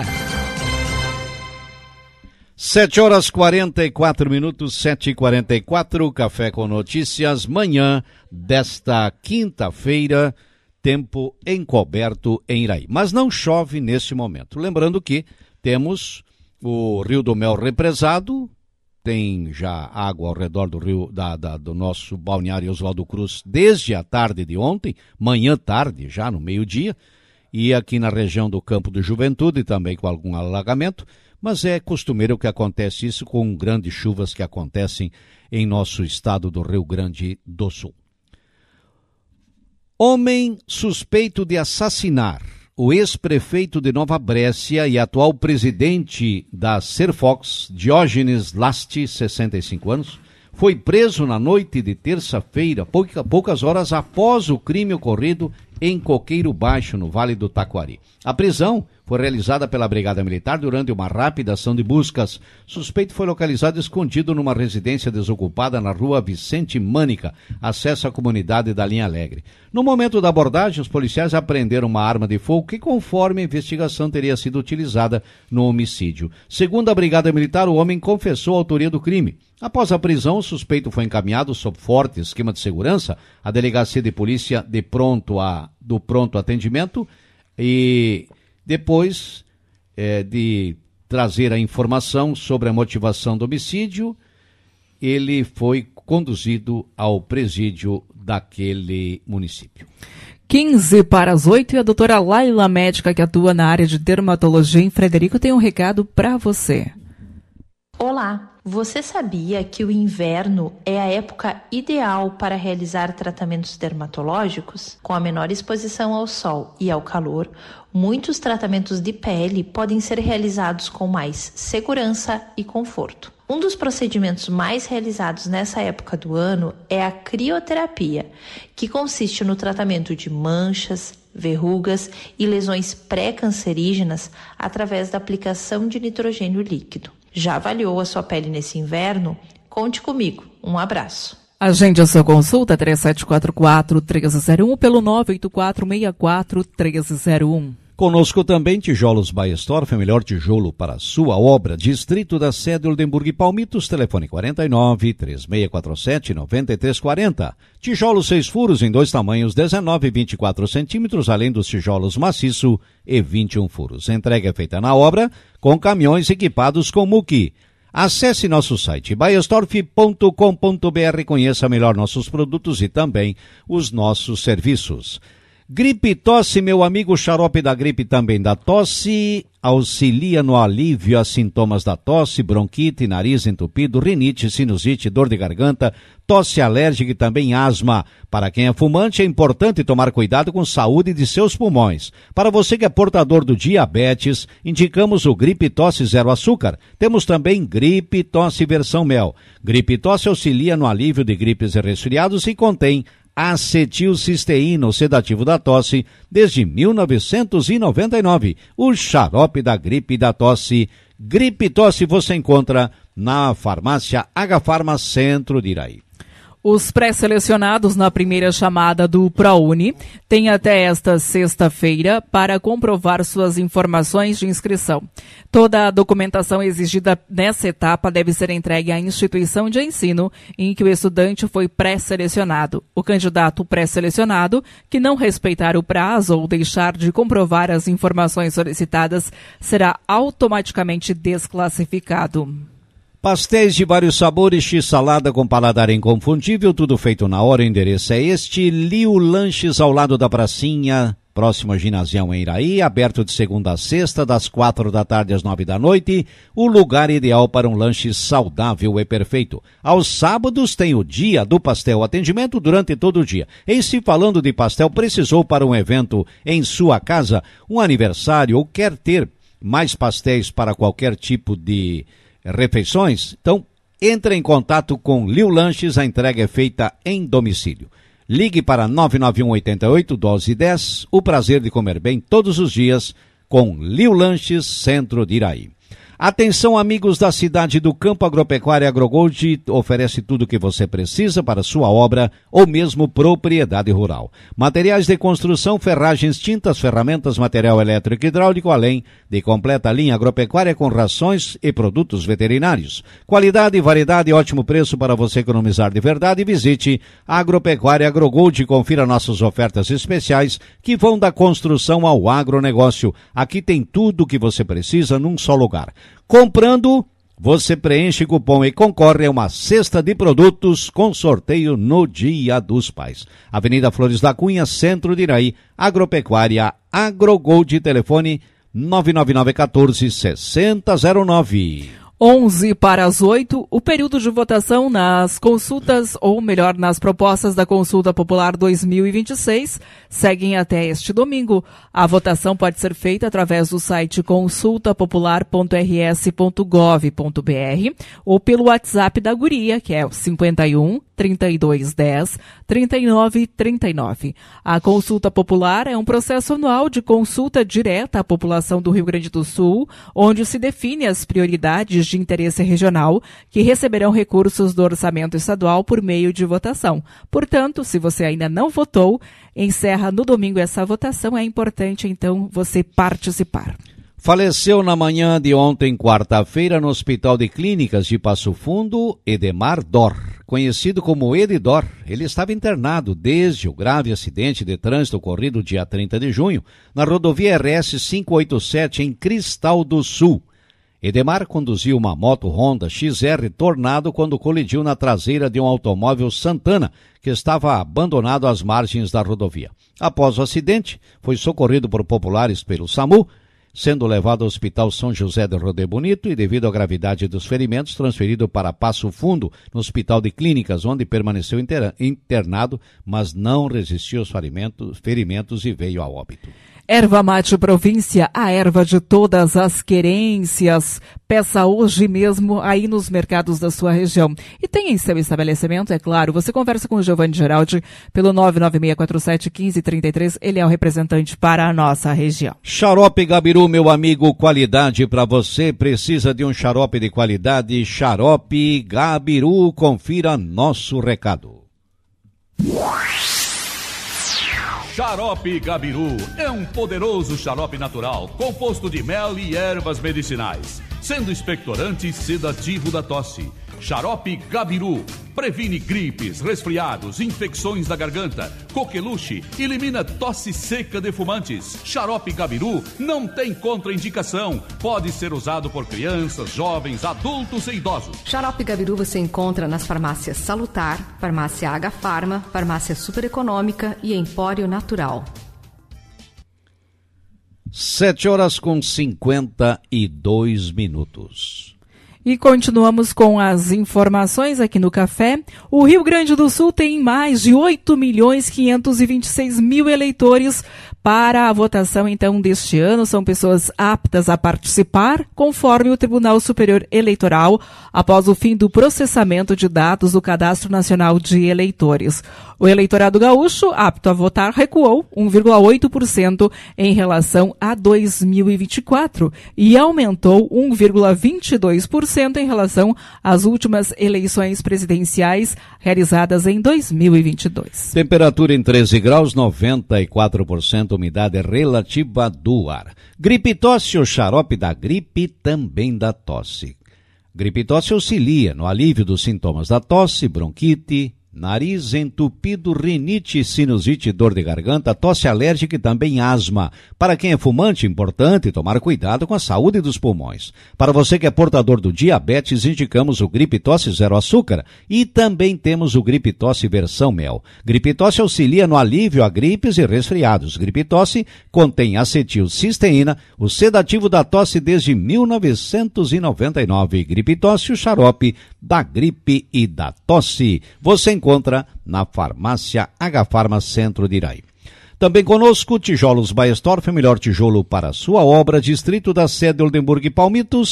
Speaker 6: Sete horas quarenta e quatro minutos, sete e quarenta e quatro, Café com Notícias, manhã desta quinta-feira, tempo encoberto em Iraí. Mas não chove neste momento. Lembrando que temos o Rio do Mel represado, tem já água ao redor do rio, da, da, do nosso balneário Oswaldo Cruz desde a tarde de ontem, manhã tarde, já no meio-dia, e aqui na região do Campo do Juventude também com algum alagamento, mas é costumeiro que acontece isso com grandes chuvas que acontecem em nosso estado do Rio Grande do Sul. Homem suspeito de assassinar o ex-prefeito de Nova Brécia e atual presidente da Serfox, Diógenes Lasti, sessenta e cinco anos, foi preso na noite de terça-feira, pouca, poucas horas após o crime ocorrido em Coqueiro Baixo, no Vale do Taquari. A prisão foi realizada pela Brigada Militar durante uma rápida ação de buscas. Suspeito foi localizado escondido numa residência desocupada na rua Vicente Mânica, acesso à comunidade da Linha Alegre. No momento da abordagem, os policiais apreenderam uma arma de fogo que, conforme a investigação, teria sido utilizada no homicídio. Segundo a Brigada Militar, o homem confessou a autoria do crime. Após a prisão, o suspeito foi encaminhado sob forte esquema de segurança à Delegacia de Polícia de pronto a, do Pronto Atendimento e depois é, de trazer a informação sobre a motivação do homicídio, ele foi conduzido ao presídio daquele município.
Speaker 5: quinze para as oito e a doutora Laila, médica que atua na área de dermatologia em Frederico, tem um recado para você.
Speaker 17: Olá, você sabia que o inverno é a época ideal para realizar tratamentos dermatológicos? Com a menor exposição ao sol e ao calor, muitos tratamentos de pele podem ser realizados com mais segurança e conforto. Um dos procedimentos mais realizados nessa época do ano é a crioterapia, que consiste no tratamento de manchas, verrugas e lesões pré-cancerígenas através da aplicação de nitrogênio líquido. Já avaliou a sua pele nesse inverno? Conte comigo. Um abraço.
Speaker 5: Agende a sua consulta três sete quatro quatro, três zero um pelo nove oito quatro seis quatro três zero um.
Speaker 6: Conosco também Tijolos Baestorf, o melhor tijolo para a sua obra. Distrito da Sede Oldenburg e Palmitos, telefone quarenta e nove, três seis quatro sete, nove três quatro zero. Tijolos seis furos em dois tamanhos, dezenove e vinte e quatro centímetros, além dos tijolos maciço e vinte e um furos. A entrega é feita na obra com caminhões equipados com muque. Acesse nosso site baestorf ponto com ponto br, conheça melhor nossos produtos e também os nossos serviços. Gripe e tosse, meu amigo, xarope da gripe também da tosse, auxilia no alívio a sintomas da tosse, bronquite, nariz entupido, rinite, sinusite, dor de garganta, tosse alérgica e também asma. Para quem é fumante, é importante tomar cuidado com a saúde de seus pulmões. Para você que é portador do diabetes, indicamos o Gripe Tosse Zero Açúcar. Temos também Gripe Tosse versão mel. Gripe Tosse auxilia no alívio de gripes e resfriados e contém acetilcisteína, o sedativo da tosse, desde mil novecentos e noventa e nove. O xarope da gripe e da tosse. Gripe Tosse você encontra na farmácia H-Farma Centro de Iraí.
Speaker 5: Os pré-selecionados na primeira chamada do ProUni têm até esta sexta-feira para comprovar suas informações de inscrição. Toda a documentação exigida nessa etapa deve ser entregue à instituição de ensino em que o estudante foi pré-selecionado. O candidato pré-selecionado que não respeitar o prazo ou deixar de comprovar as informações solicitadas será automaticamente desclassificado.
Speaker 6: Pastéis de vários sabores, x-salada com paladar inconfundível, tudo feito na hora. O endereço é este, Liu Lanches, ao lado da pracinha, próximo ao ginásio em Iraí, aberto de segunda a sexta, das quatro da tarde às nove da noite, o lugar ideal para um lanche saudável e perfeito. Aos sábados tem o dia do pastel, atendimento durante todo o dia. E se falando de pastel, precisou para um evento em sua casa, um aniversário ou quer ter mais pastéis para qualquer tipo de refeições, então entre em contato com Liu Lanches, a entrega é feita em domicílio. Ligue para nove nove um oito oito um dois um zero. O prazer de comer bem todos os dias com Liu Lanches, Centro de Iraí. Atenção, amigos da cidade do Campo. Agropecuária AgroGold oferece tudo o que você precisa para sua obra ou mesmo propriedade rural. Materiais de construção, ferragens, tintas, ferramentas, material elétrico e hidráulico, além de completa linha agropecuária com rações e produtos veterinários. Qualidade, variedade e ótimo preço para você economizar de verdade. Visite a Agropecuária AgroGold e confira nossas ofertas especiais que vão da construção ao agronegócio. Aqui tem tudo o que você precisa num só lugar. Comprando, você preenche cupom e concorre a uma cesta de produtos com sorteio no Dia dos Pais. Avenida Flores da Cunha, Centro de Iraí, Agropecuária AgroGold, telefone nove nove nove um quatro seis zero zero nove.
Speaker 5: onze para as oito, o período de votação nas consultas, ou melhor, nas propostas da Consulta Popular dois mil e vinte e seis, seguem até este domingo. A votação pode ser feita através do site consulta popular ponto r s ponto gov ponto b r ou pelo WhatsApp da Guria, que é o cinquenta e um, trinta e dois, dez, trinta e nove, trinta e nove. A Consulta Popular é um processo anual de consulta direta à população do Rio Grande do Sul, onde se define as prioridades de interesse regional que receberão recursos do orçamento estadual por meio de votação. Portanto, se você ainda não votou, encerra no domingo essa votação. É importante, então, você participar.
Speaker 6: Faleceu na manhã de ontem, quarta-feira, no Hospital de Clínicas de Passo Fundo, Edemar Dor, conhecido como Edidor. Ele estava internado desde o grave acidente de trânsito ocorrido dia trinta de junho, na rodovia R S quinhentos e oitenta e sete, em Cristal do Sul. Edemar conduziu uma moto Honda X R Tornado quando colidiu na traseira de um automóvel Santana, que estava abandonado às margens da rodovia. Após o acidente, foi socorrido por populares pelo SAMU, sendo levado ao Hospital São José do Rodê Bonito e, devido à gravidade dos ferimentos, transferido para Passo Fundo, no Hospital de Clínicas, onde permaneceu internado, mas não resistiu aos ferimentos, ferimentos e veio a óbito.
Speaker 5: Erva Mate Província, a erva de todas as querências. Peça hoje mesmo aí nos mercados da sua região. E tem em seu estabelecimento, é claro. Você conversa com o Giovanni Geraldi pelo nove nove seis quatro sete um cinco três três. Ele é o representante para a nossa região.
Speaker 6: Xarope Gabiru, meu amigo, qualidade para você. Precisa de um xarope de qualidade? Xarope Gabiru, confira nosso recado.
Speaker 3: Xarope Gabiru é um poderoso xarope natural, composto de mel e ervas medicinais, sendo expectorante e sedativo da tosse. Xarope Gabiru previne gripes, resfriados, infecções da garganta, coqueluche, elimina tosse seca de fumantes. Xarope Gabiru não tem contraindicação, pode ser usado por crianças, jovens, adultos e idosos.
Speaker 18: Xarope Gabiru você encontra nas farmácias Salutar, Farmácia H Farma, Farmácia Super Econômica e Empório Natural.
Speaker 6: Sete horas com cinquenta e dois minutos.
Speaker 5: E continuamos com as informações aqui no Café. O Rio Grande do Sul tem mais de oito milhões quinhentos e vinte e seis mil eleitores para a votação, então, deste ano. São pessoas aptas a participar, conforme o Tribunal Superior Eleitoral, após o fim do processamento de dados do Cadastro Nacional de Eleitores. O eleitorado gaúcho, apto a votar, recuou um vírgula oito por cento em relação a dois mil e vinte e quatro e aumentou um vírgula vinte e dois por cento em relação às últimas eleições presidenciais realizadas em dois mil e vinte e dois.
Speaker 6: Temperatura em treze graus, noventa e quatro por cento umidade relativa do ar. Gripe tosse, o xarope da gripe também da tosse. Gripe tosse auxilia no alívio dos sintomas da tosse, bronquite, nariz entupido, rinite, sinusite, dor de garganta, tosse alérgica e também asma. Para quem é fumante, é importante tomar cuidado com a saúde dos pulmões. Para você que é portador do diabetes, indicamos o Gripe Tosse Zero Açúcar e também temos o Gripe Tosse versão mel. Gripe Tosse auxilia no alívio a gripes e resfriados. Gripe Tosse contém acetilcisteína, o sedativo da tosse desde mil novecentos e noventa e nove. Gripe Tosse, o xarope da gripe e da tosse. Você encontra na farmácia H Farma Centro de Iraí. Também conosco, Tijolos Baestorff, o melhor tijolo para a sua obra, distrito da sede Oldenburg e Palmitos.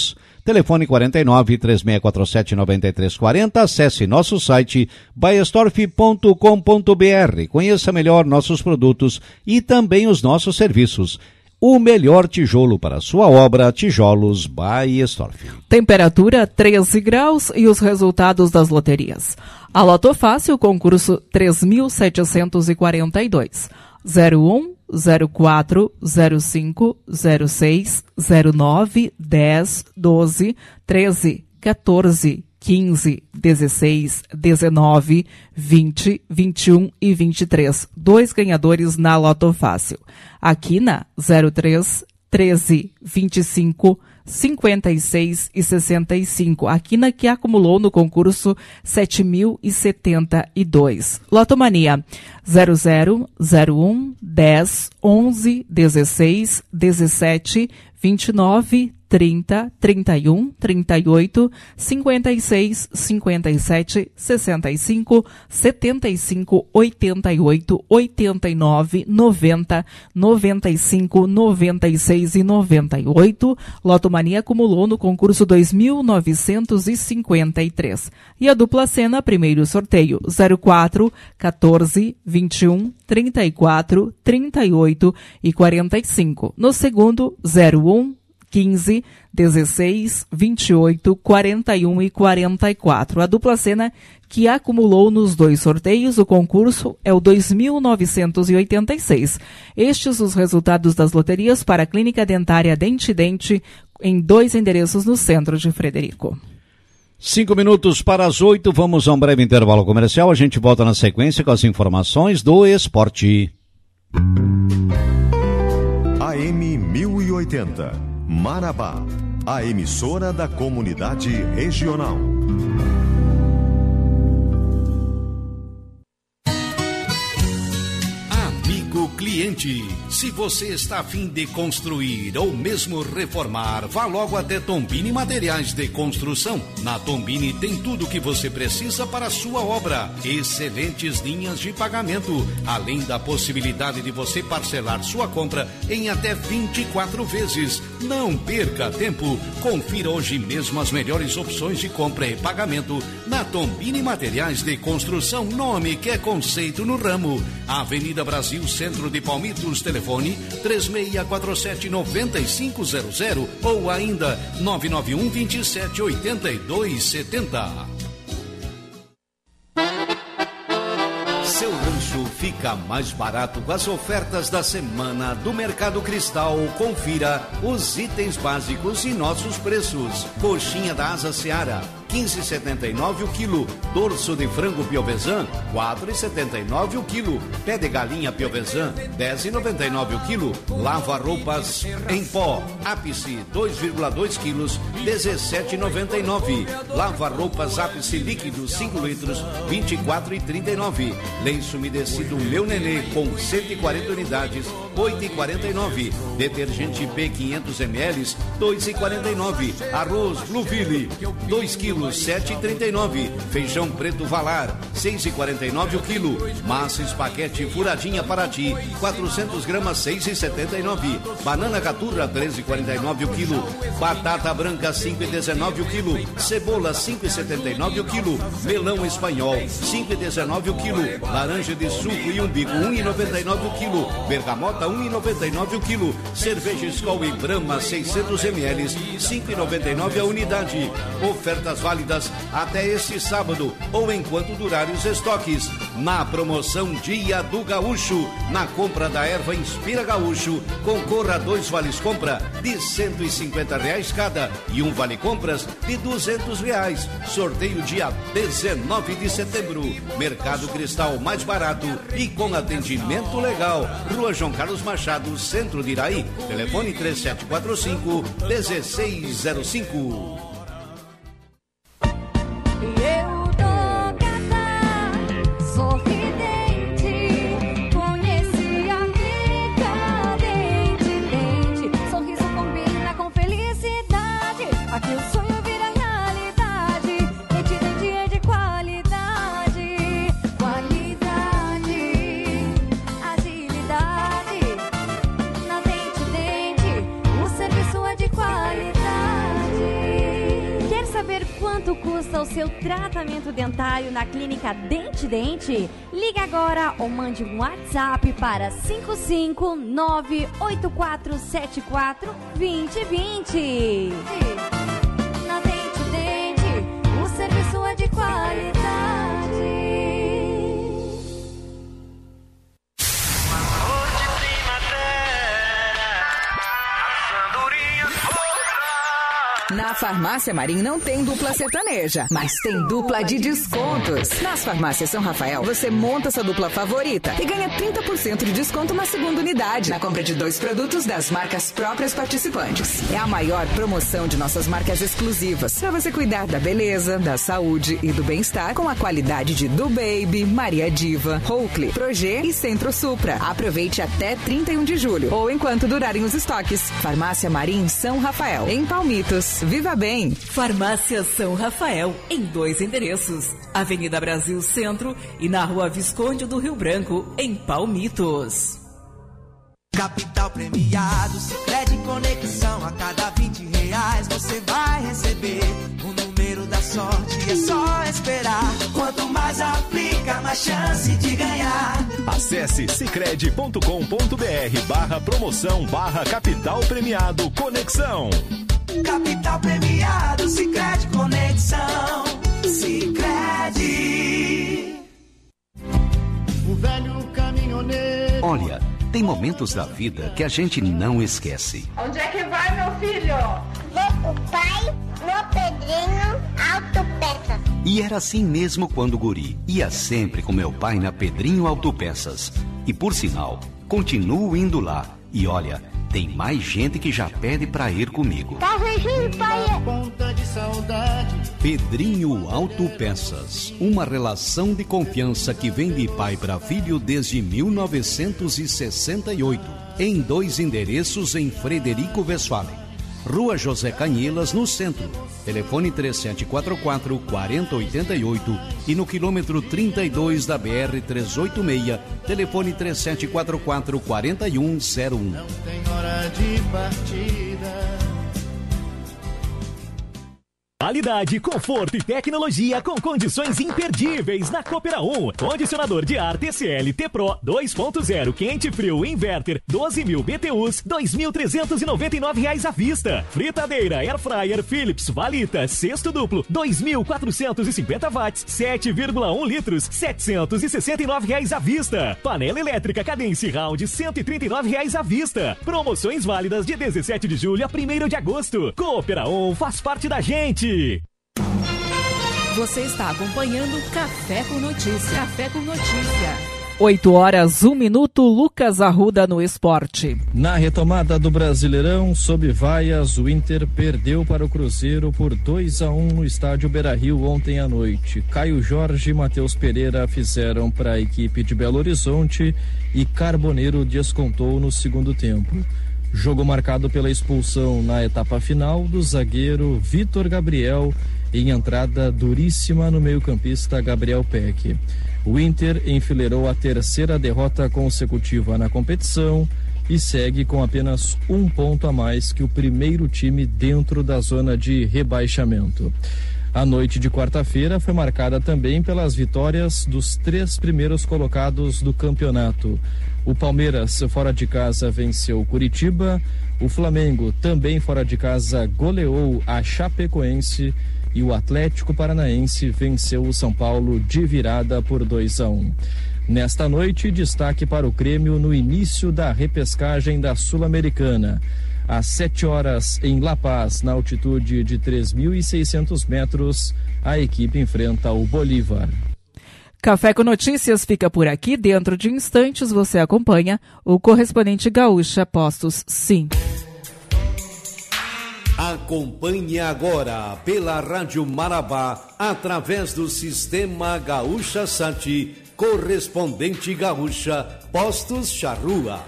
Speaker 6: Telefone quarenta e nove, três seis quatro sete, nove três quatro zero. Acesse nosso site baestorf ponto com ponto br. Conheça melhor nossos produtos e também os nossos serviços. O melhor tijolo para sua obra, Tijolos Baestorf.
Speaker 5: Temperatura treze graus e os resultados das loterias. A Loto Fácil, concurso três mil setecentos e quarenta e dois. zero um, zero quatro, zero cinco, zero seis, zero nove, dez, doze, treze, quatorze, quinze, dezesseis, dezenove, vinte, vinte e um e vinte e três. Dois ganhadores na Loto Fácil. Aqui na zero três, treze, vinte e cinco, cinquenta e seis e sessenta e cinco. A quina que acumulou no concurso sete mil e setenta e dois. Lotomania zero zero, zero um, dez, onze, dezesseis, dezessete, vinte e nove, trinta, trinta e um, trinta e oito, cinquenta e seis, cinquenta e sete, sessenta e cinco, setenta e cinco, oitenta e oito, oitenta e nove, noventa, noventa e cinco, noventa e seis e noventa e oito. Lotomania acumulou no concurso dois mil novecentos e cinquenta e três. E a dupla cena, primeiro sorteio zero quatro, quatorze, vinte e um, trinta e quatro, trinta e oito e quarenta e cinco. No segundo, zero um, quinze, dezesseis, vinte e oito, quarenta e um e quarenta e quatro. A dupla cena que acumulou nos dois sorteios o concurso é o dois mil novecentos e oitenta e seis. Estes os resultados das loterias para a Clínica Dentária Dente Dente em dois endereços no centro de Frederico.
Speaker 6: Cinco minutos para as oito, vamos a um breve intervalo comercial. A gente volta na sequência com as informações do esporte.
Speaker 19: A M mil e oitenta, Marabá, a emissora da comunidade regional.
Speaker 1: Amigo cliente, se você está a fim de construir ou mesmo reformar, vá logo até Tombini Materiais de Construção. Na Tombini tem tudo o que você precisa para a sua obra. Excelentes linhas de pagamento, além da possibilidade de você parcelar sua compra em até vinte e quatro vezes. Não perca tempo, confira hoje mesmo as melhores opções de compra e pagamento na Tombini Materiais de Construção, nome que é conceito no ramo. Avenida Brasil, Centro de Palmitos, telefone três seis quatro sete, nove cinco zero zero ou ainda nove nove um, vinte e sete, oitenta e dois, setenta. Seu rancho fica mais barato com as ofertas da semana do Mercado Cristal. Confira os itens básicos e nossos preços. Coxinha da Asa Seara, quinze reais e setenta e nove centavos o quilo. Dorso de frango Piovesan, quatro reais e setenta e nove centavos o quilo. Pé de galinha Piovesan, dez reais e noventa e nove centavos o quilo. Lava roupas em pó, ápice, dois vírgula dois quilos, dezessete reais e noventa e nove centavos. Lava roupas ápice líquido, cinco litros, vinte e quatro reais e trinta e nove centavos. Lenço umedecido Meu Nenê com cento e quarenta unidades, oito reais e quarenta e nove centavos. Detergente P quinhentos mililitros, dois reais e quarenta e nove centavos. Arroz Blueville, dois quilos, sete reais e trinta e nove centavos. Feijão preto Valar, seis reais e quarenta e nove centavos o quilo. Massa espaguete furadinha Paraty, quatrocentas gramas, seis reais e setenta e nove centavos. Banana Caturra, treze reais e quarenta e nove centavos o quilo. Batata branca, cinco reais e dezenove centavos o quilo. Cebola, cinco reais e setenta e nove centavos o quilo. Melão espanhol, cinco reais e dezenove centavos o quilo. Laranja de suco e umbigo, um real e noventa e nove centavos o quilo. Bergamota, um real e noventa e nove centavos o quilo. Cerveja Skol e Brahma, seiscentos mililitros, cinco reais e noventa e nove centavos a unidade. Ofertas válidas até este sábado ou enquanto durarem os estoques. Na promoção Dia do Gaúcho, na compra da erva Inspira Gaúcho, concorra a dois vales compra de cento e cinquenta reais cada e um vale compras de duzentos reais. Sorteio dia dezenove de setembro. Mercado Cristal mais barato e com atendimento legal. Rua João Carlos Machado, Centro de Iraí. Telefone três sete quatro cinco, um seis zero cinco.
Speaker 20: Qualidade. Quanto custa o seu tratamento dentário na clínica Dente Dente? Ligue agora ou mande um WhatsApp para cinco cinco nove oito quatro sete quatro dois zero dois zero. Na Dente Dente, o serviço é de qualidade.
Speaker 21: Na Farmácia Marim não tem dupla sertaneja, mas tem dupla de descontos. Nas Farmácias São Rafael, você monta sua dupla favorita e ganha trinta por cento de desconto na segunda unidade, na compra de dois produtos das marcas próprias participantes. É a maior promoção de nossas marcas exclusivas, para você cuidar da beleza, da saúde e do bem-estar com a qualidade de Do Baby, Maria Diva, Oakley, Progê e Centro Supra. Aproveite até trinta e um de julho, ou enquanto durarem os estoques. Farmácia Marim São Rafael, em Palmitos. Viva bem!
Speaker 5: Farmácia São Rafael, em dois endereços. Avenida Brasil Centro e na Rua Visconde do Rio Branco, em Palmitos.
Speaker 15: Capital premiado, Sicredi Conexão. A cada vinte reais você vai receber o número da sorte, é só esperar. Quanto mais aplica, mais chance de ganhar.
Speaker 11: Acesse sicredi ponto com ponto br barra promoção barra capital premiado Conexão.
Speaker 15: Capital premiado, Sicredi Conexão. Sicredi.
Speaker 22: O velho caminhoneiro.
Speaker 1: Olha, tem momentos da vida que a gente não esquece.
Speaker 23: Onde é que vai, meu filho?
Speaker 24: Vou com o pai no Pedrinho Autopeças.
Speaker 1: E era assim mesmo quando guri. Ia sempre com meu pai na Pedrinho Autopeças. E por sinal, continuo indo lá. E olha, tem mais gente que já pede pra ir comigo.
Speaker 24: Tá vendo, pai?
Speaker 22: Ponta de saudade.
Speaker 1: Pedrinho Autopeças. Uma relação de confiança que vem de pai para filho desde mil novecentos e sessenta e oito. Em dois endereços em Frederico Westphalen. Rua José Canhelas, no centro. Telefone três sete quatro quatro, quatro zero oito oito e no quilômetro trinta e dois da B R trezentos e oitenta e seis, telefone três sete quatro quatro, quatro um zero um.
Speaker 22: Não tem hora de partida.
Speaker 25: Qualidade, conforto e tecnologia com condições imperdíveis na Coopera um. Condicionador de ar T C L T-Pro dois ponto zero quente frio inverter doze mil B T Us, dois mil trezentos e noventa e nove reais à vista. Fritadeira Air Fryer Philips Valita cesto duplo dois mil quatrocentos e cinquenta watts, sete vírgula um litros, setecentos e sessenta e nove reais à vista. Panela elétrica Cadence Round cento e trinta e nove reais à vista. Promoções válidas de dezessete de julho a primeiro de agosto. Coopera um faz parte da gente.
Speaker 5: Você está acompanhando Café com Notícia. Café com Notícia. oito horas, um minuto, Lucas Arruda no esporte.
Speaker 26: Na retomada do Brasileirão, sob vaias, o Inter perdeu para o Cruzeiro por dois a um no estádio Beira-Rio ontem à noite. Caio Jorge e Matheus Pereira fizeram para a equipe de Belo Horizonte e Carboneiro descontou no segundo tempo. Jogo marcado pela expulsão na etapa final do zagueiro Vitor Gabriel, em entrada duríssima no meio-campista Gabriel Peck. O Inter enfileirou a terceira derrota consecutiva na competição e segue com apenas um ponto a mais que o primeiro time dentro da zona de rebaixamento. A noite de quarta-feira foi marcada também pelas vitórias dos três primeiros colocados do campeonato. O Palmeiras, fora de casa, venceu o Curitiba. O Flamengo, também fora de casa, goleou a Chapecoense. E o Atlético Paranaense venceu o São Paulo de virada por dois a um. Nesta noite, destaque para o Grêmio no início da repescagem da Sul-Americana. Às sete horas, em La Paz, na altitude de três mil e seiscentos metros, a equipe enfrenta o Bolívar.
Speaker 5: Café com Notícias fica por aqui. Dentro de instantes você acompanha o correspondente Gaúcha Postos Sim.
Speaker 4: Acompanhe agora pela Rádio Marabá, através do Sistema Gaúcha Sat, correspondente Gaúcha Postos Charrua.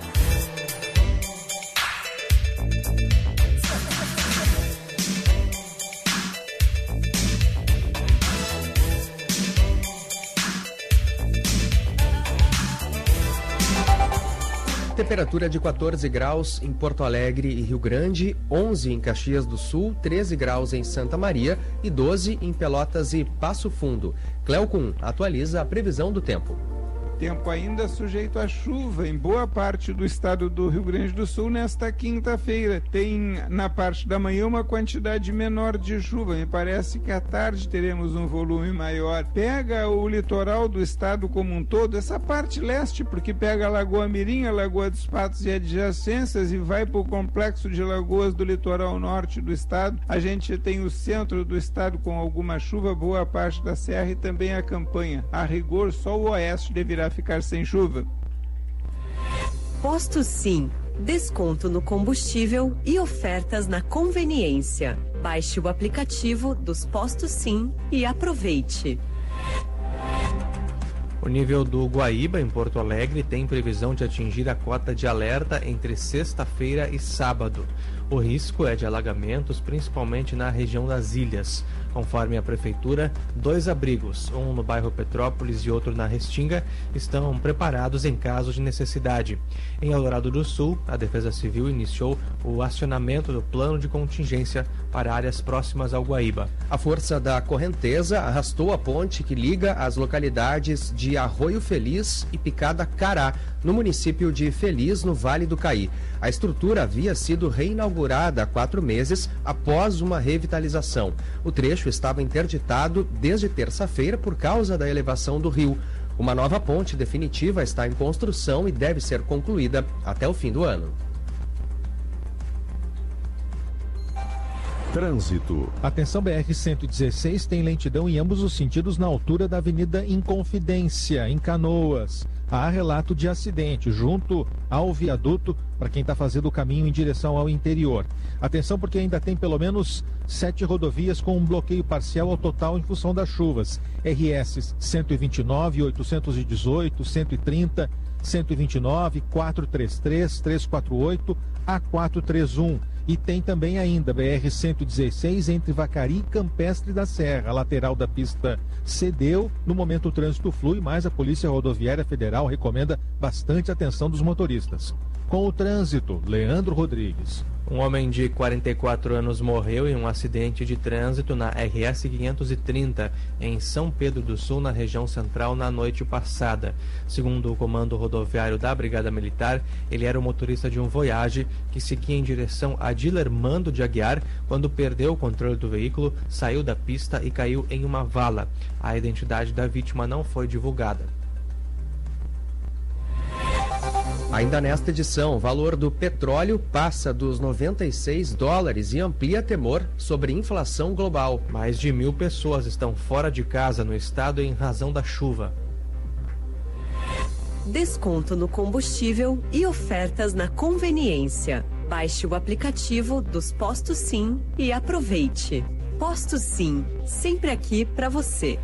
Speaker 2: temperatura de quatorze graus em Porto Alegre e Rio Grande, onze em Caxias do Sul, treze graus em Santa Maria e doze em Pelotas e Passo Fundo. Cleocum atualiza a previsão do tempo.
Speaker 7: Tempo ainda sujeito a chuva em boa parte do estado do Rio Grande do Sul nesta quinta-feira. Tem na parte da manhã uma quantidade menor de chuva. Me parece que à tarde teremos um volume maior. Pega o litoral do estado como um todo, essa parte leste, porque pega a Lagoa Mirim, a Lagoa dos Patos e adjacências e vai para o complexo de lagoas do litoral norte do estado. A gente tem o centro do estado com alguma chuva, boa parte da serra e também a campanha. A rigor, só o oeste deverá ficar sem chuva.
Speaker 8: Posto Sim, desconto no combustível e ofertas na conveniência. Baixe o aplicativo dos Postos Sim e aproveite.
Speaker 9: O nível do Guaíba, em Porto Alegre, tem previsão de atingir a cota de alerta entre sexta-feira e sábado. O risco é de alagamentos, principalmente na região das ilhas. Conforme a Prefeitura, dois abrigos, um no bairro Petrópolis e outro na Restinga, estão preparados em caso de necessidade. Em Eldorado do Sul, a Defesa Civil iniciou o acionamento do plano de contingência para áreas próximas ao Guaíba.
Speaker 2: A força da correnteza arrastou a ponte que liga as localidades de Arroio Feliz e Picada Cará, no município de Feliz, no Vale do Caí. A estrutura havia sido reinaugurada há quatro meses após uma revitalização. O trecho estava interditado desde terça-feira por causa da elevação do rio. Uma nova ponte definitiva está em construção e deve ser concluída até o fim do ano.
Speaker 10: Trânsito. Atenção, B R cento e dezesseis tem lentidão em ambos os sentidos na altura da Avenida Inconfidência, em Canoas. Há relato de acidente junto ao viaduto para quem está fazendo o caminho em direção ao interior. Atenção, porque ainda tem pelo menos sete rodovias com um bloqueio parcial ao total em função das chuvas. R S cento e vinte e nove, oitocentos e dezoito, cento e trinta, cento e vinte e nove, quatrocentos e trinta e três, trezentos e quarenta e oito, A quatrocentos e trinta e um. E tem também ainda B R cento e dezesseis entre Vacaria e Campestre da Serra. A lateral da pista cedeu. No momento o trânsito flui, mas a Polícia Rodoviária Federal recomenda bastante atenção dos motoristas. Com o trânsito, Leandro Rodrigues.
Speaker 9: Um homem de quarenta e quatro anos morreu em um acidente de trânsito na R S quinhentos e trinta, em São Pedro do Sul, na região central, na noite passada. Segundo o comando rodoviário da Brigada Militar, ele era o motorista de um Voyage que seguia em direção a Dilermando de Aguiar, quando perdeu o controle do veículo, saiu da pista e caiu em uma vala. A identidade da vítima não foi divulgada.
Speaker 2: Ainda nesta edição, o valor do petróleo passa dos noventa e seis dólares e amplia temor sobre inflação global.
Speaker 9: Mais de mil pessoas estão fora de casa no estado em razão da chuva.
Speaker 8: Desconto no combustível e ofertas na conveniência. Baixe o aplicativo dos Postos Sim e aproveite. Postos Sim, sempre aqui para você.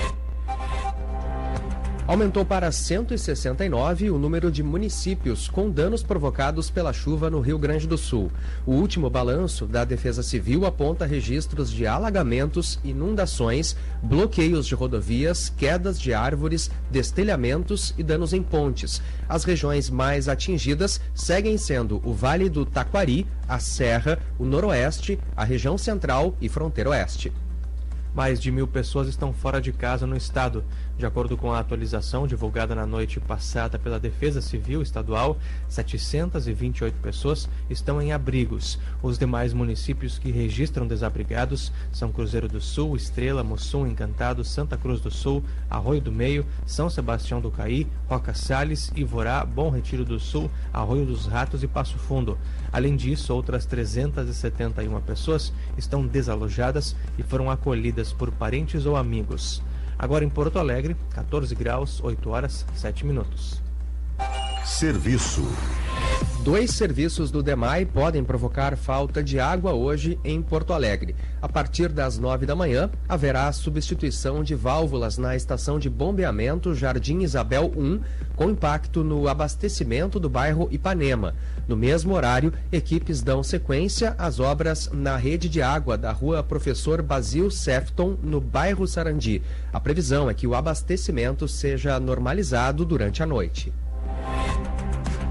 Speaker 2: Aumentou para cento e sessenta e nove o número de municípios com danos provocados pela chuva no Rio Grande do Sul. O último balanço da Defesa Civil aponta registros de alagamentos, inundações, bloqueios de rodovias, quedas de árvores, destelhamentos e danos em pontes. As regiões mais atingidas seguem sendo o Vale do Taquari, a Serra, o Noroeste, a região central e fronteira oeste.
Speaker 9: Mais de mil pessoas estão fora de casa no estado. De acordo com a atualização divulgada na noite passada pela Defesa Civil Estadual, setecentas e vinte e oito pessoas estão em abrigos. Os demais municípios que registram desabrigados são Cruzeiro do Sul, Estrela, Mussum, Encantado, Santa Cruz do Sul, Arroio do Meio, São Sebastião do Caí, Roca Salles, Ivorá, Bom Retiro do Sul, Arroio dos Ratos e Passo Fundo. Além disso, outras trezentas e setenta e uma pessoas estão desalojadas e foram acolhidas por parentes ou amigos. Agora em Porto Alegre, quatorze graus, oito horas, sete minutos.
Speaker 19: Serviço.
Speaker 2: Dois serviços do DEMAI podem provocar falta de água hoje em Porto Alegre. A partir das nove da manhã, haverá substituição de válvulas na estação de bombeamento Jardim Isabel um, com impacto no abastecimento do bairro Ipanema. No mesmo horário, equipes dão sequência às obras na rede de água da rua Professor Basil Sefton, no bairro Sarandi. A previsão é que o abastecimento seja normalizado durante a noite.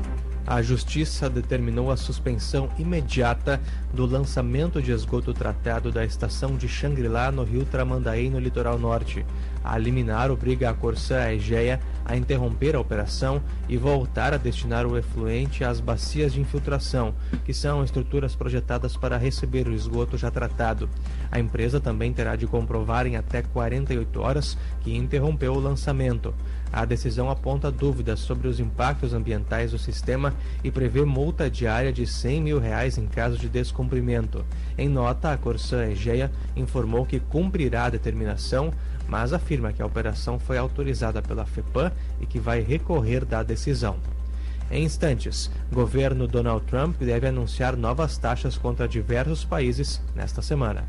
Speaker 9: A Justiça determinou a suspensão imediata do lançamento de esgoto tratado da estação de Xangri-Lá, no rio Tramandaí, no litoral norte. A liminar obriga a Corsã Egea a interromper a operação e voltar a destinar o efluente às bacias de infiltração, que são estruturas projetadas para receber o esgoto já tratado. A empresa também terá de comprovar em até quarenta e oito horas que interrompeu o lançamento. A decisão aponta dúvidas sobre os impactos ambientais do sistema e prevê multa diária de cem mil reais em caso de descumprimento. Em nota, a Corsã Egea informou que cumprirá a determinação, mas afirma que a operação foi autorizada pela FEPAM e que vai recorrer da decisão. Em instantes, o governo Donald Trump deve anunciar novas taxas contra diversos países nesta semana.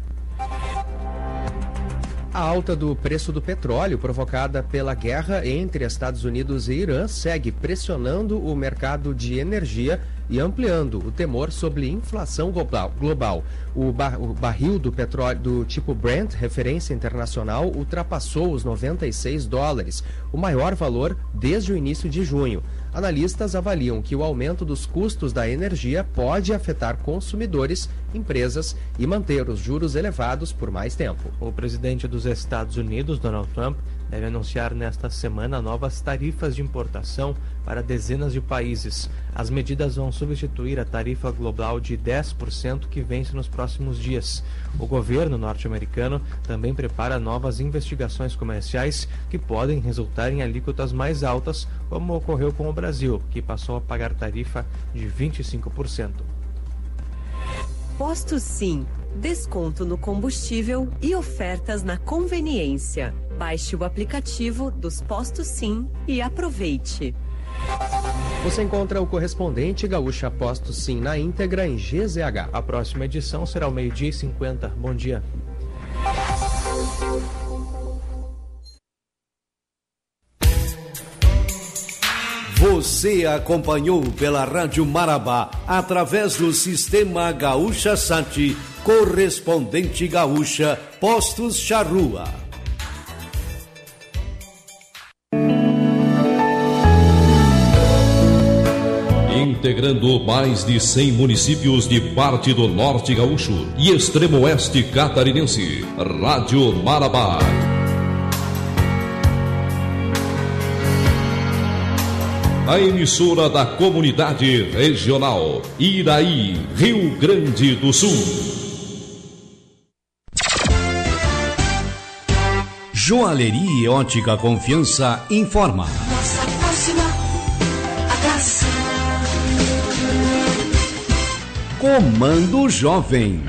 Speaker 2: A alta do preço do petróleo provocada pela guerra entre Estados Unidos e Irã segue pressionando o mercado de energia e ampliando o temor sobre inflação global. O, bar, o barril do petróleo do tipo Brent, referência internacional, ultrapassou os noventa e seis dólares, o maior valor desde o início de junho. Analistas avaliam que o aumento dos custos da energia pode afetar consumidores, empresas e manter os juros elevados por mais tempo.
Speaker 9: O presidente dos Estados Unidos, Donald Trump, deve anunciar nesta semana novas tarifas de importação para dezenas de países. As medidas vão substituir a tarifa global de dez por cento que vence nos próximos dias. O governo norte-americano também prepara novas investigações comerciais que podem resultar em alíquotas mais altas, como ocorreu com o Brasil, que passou a pagar tarifa de vinte e cinco por cento.
Speaker 8: Posto Sim. Desconto no combustível e ofertas na conveniência. Baixe o aplicativo dos Postos Sim e aproveite.
Speaker 2: Você encontra o correspondente Gaúcha Postos Sim na íntegra em G Z H.
Speaker 9: A próxima edição será ao meio-dia e cinquenta. Bom dia.
Speaker 4: Você acompanhou pela Rádio Marabá, através do Sistema Gaúcha Sat, correspondente Gaúcha, Postos Charrua.
Speaker 11: Integrando mais de cem municípios de parte do Norte Gaúcho e Extremo Oeste Catarinense, Rádio Marabá. A emissora da comunidade regional, Iraí, Rio Grande do Sul.
Speaker 1: Joalheria e Ótica Confiança informa.
Speaker 15: Nossa próxima atração.
Speaker 1: Comando Jovem.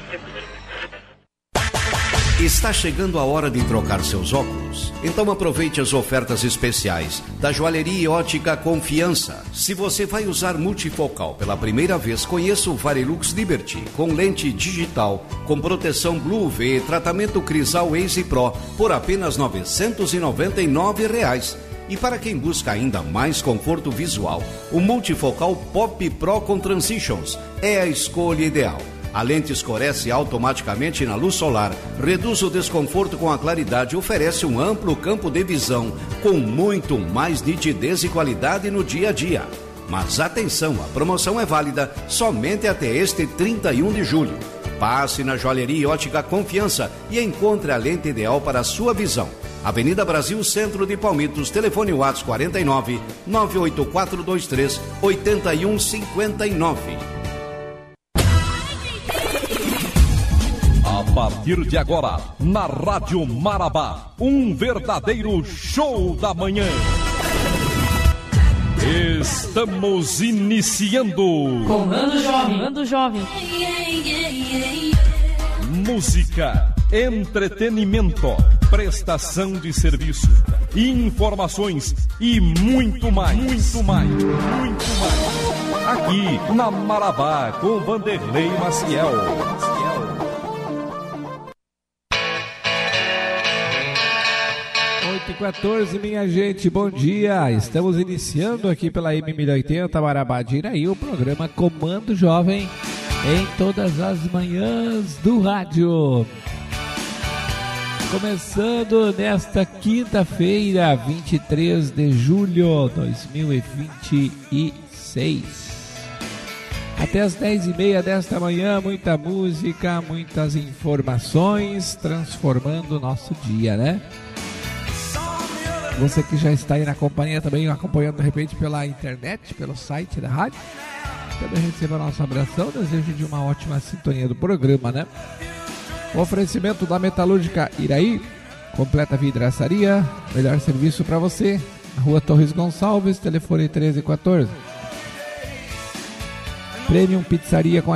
Speaker 1: Está chegando a hora de trocar seus óculos? Então aproveite as ofertas especiais da Joalheria e Ótica Confiança. Se você vai usar multifocal pela primeira vez, conheça o Varilux Liberty, com lente digital, com proteção Blue U V, tratamento Crisal Ace Pro, por apenas novecentos e noventa e nove reais. E para quem busca ainda mais conforto visual, o multifocal Pop Pro com Transitions é a escolha ideal. A lente escurece automaticamente na luz solar, reduz o desconforto com a claridade e oferece um amplo campo de visão com muito mais nitidez e qualidade no dia a dia. Mas atenção, a promoção é válida somente até este trinta e um de julho. Passe na Joalheria e Ótica Confiança e encontre a lente ideal para a sua visão. Avenida Brasil, Centro de Palmitos, telefone WhatsApp quarenta e nove, nove oito quatro dois três, oito um cinco nove.
Speaker 11: A partir de agora, na Rádio Marabá, um verdadeiro show da manhã. Estamos iniciando.
Speaker 3: Comando Jovem. Comando Jovem.
Speaker 11: Música, entretenimento, prestação de serviço, informações e muito mais. Muito mais. Muito mais. Aqui na Marabá com Vanderlei Maciel.
Speaker 12: oito e quatorze, minha gente, bom dia. Estamos iniciando aqui pela M mil e oitenta Marabá de Iraí o programa Comando Jovem em todas as manhãs do rádio. Começando nesta quinta-feira, vinte e três de julho de dois mil e vinte e seis. Até as dez e meia desta manhã, muita música, muitas informações, transformando o nosso dia, né? Você que já está aí na companhia também, acompanhando de repente pela internet, pelo site da rádio, também receba nosso abração, desejo de uma ótima sintonia do programa, né? O oferecimento da Metalúrgica Iraí, completa vidraçaria, melhor serviço para você, na Rua Torres Gonçalves, telefone treze quatorze. Premium Pizzaria com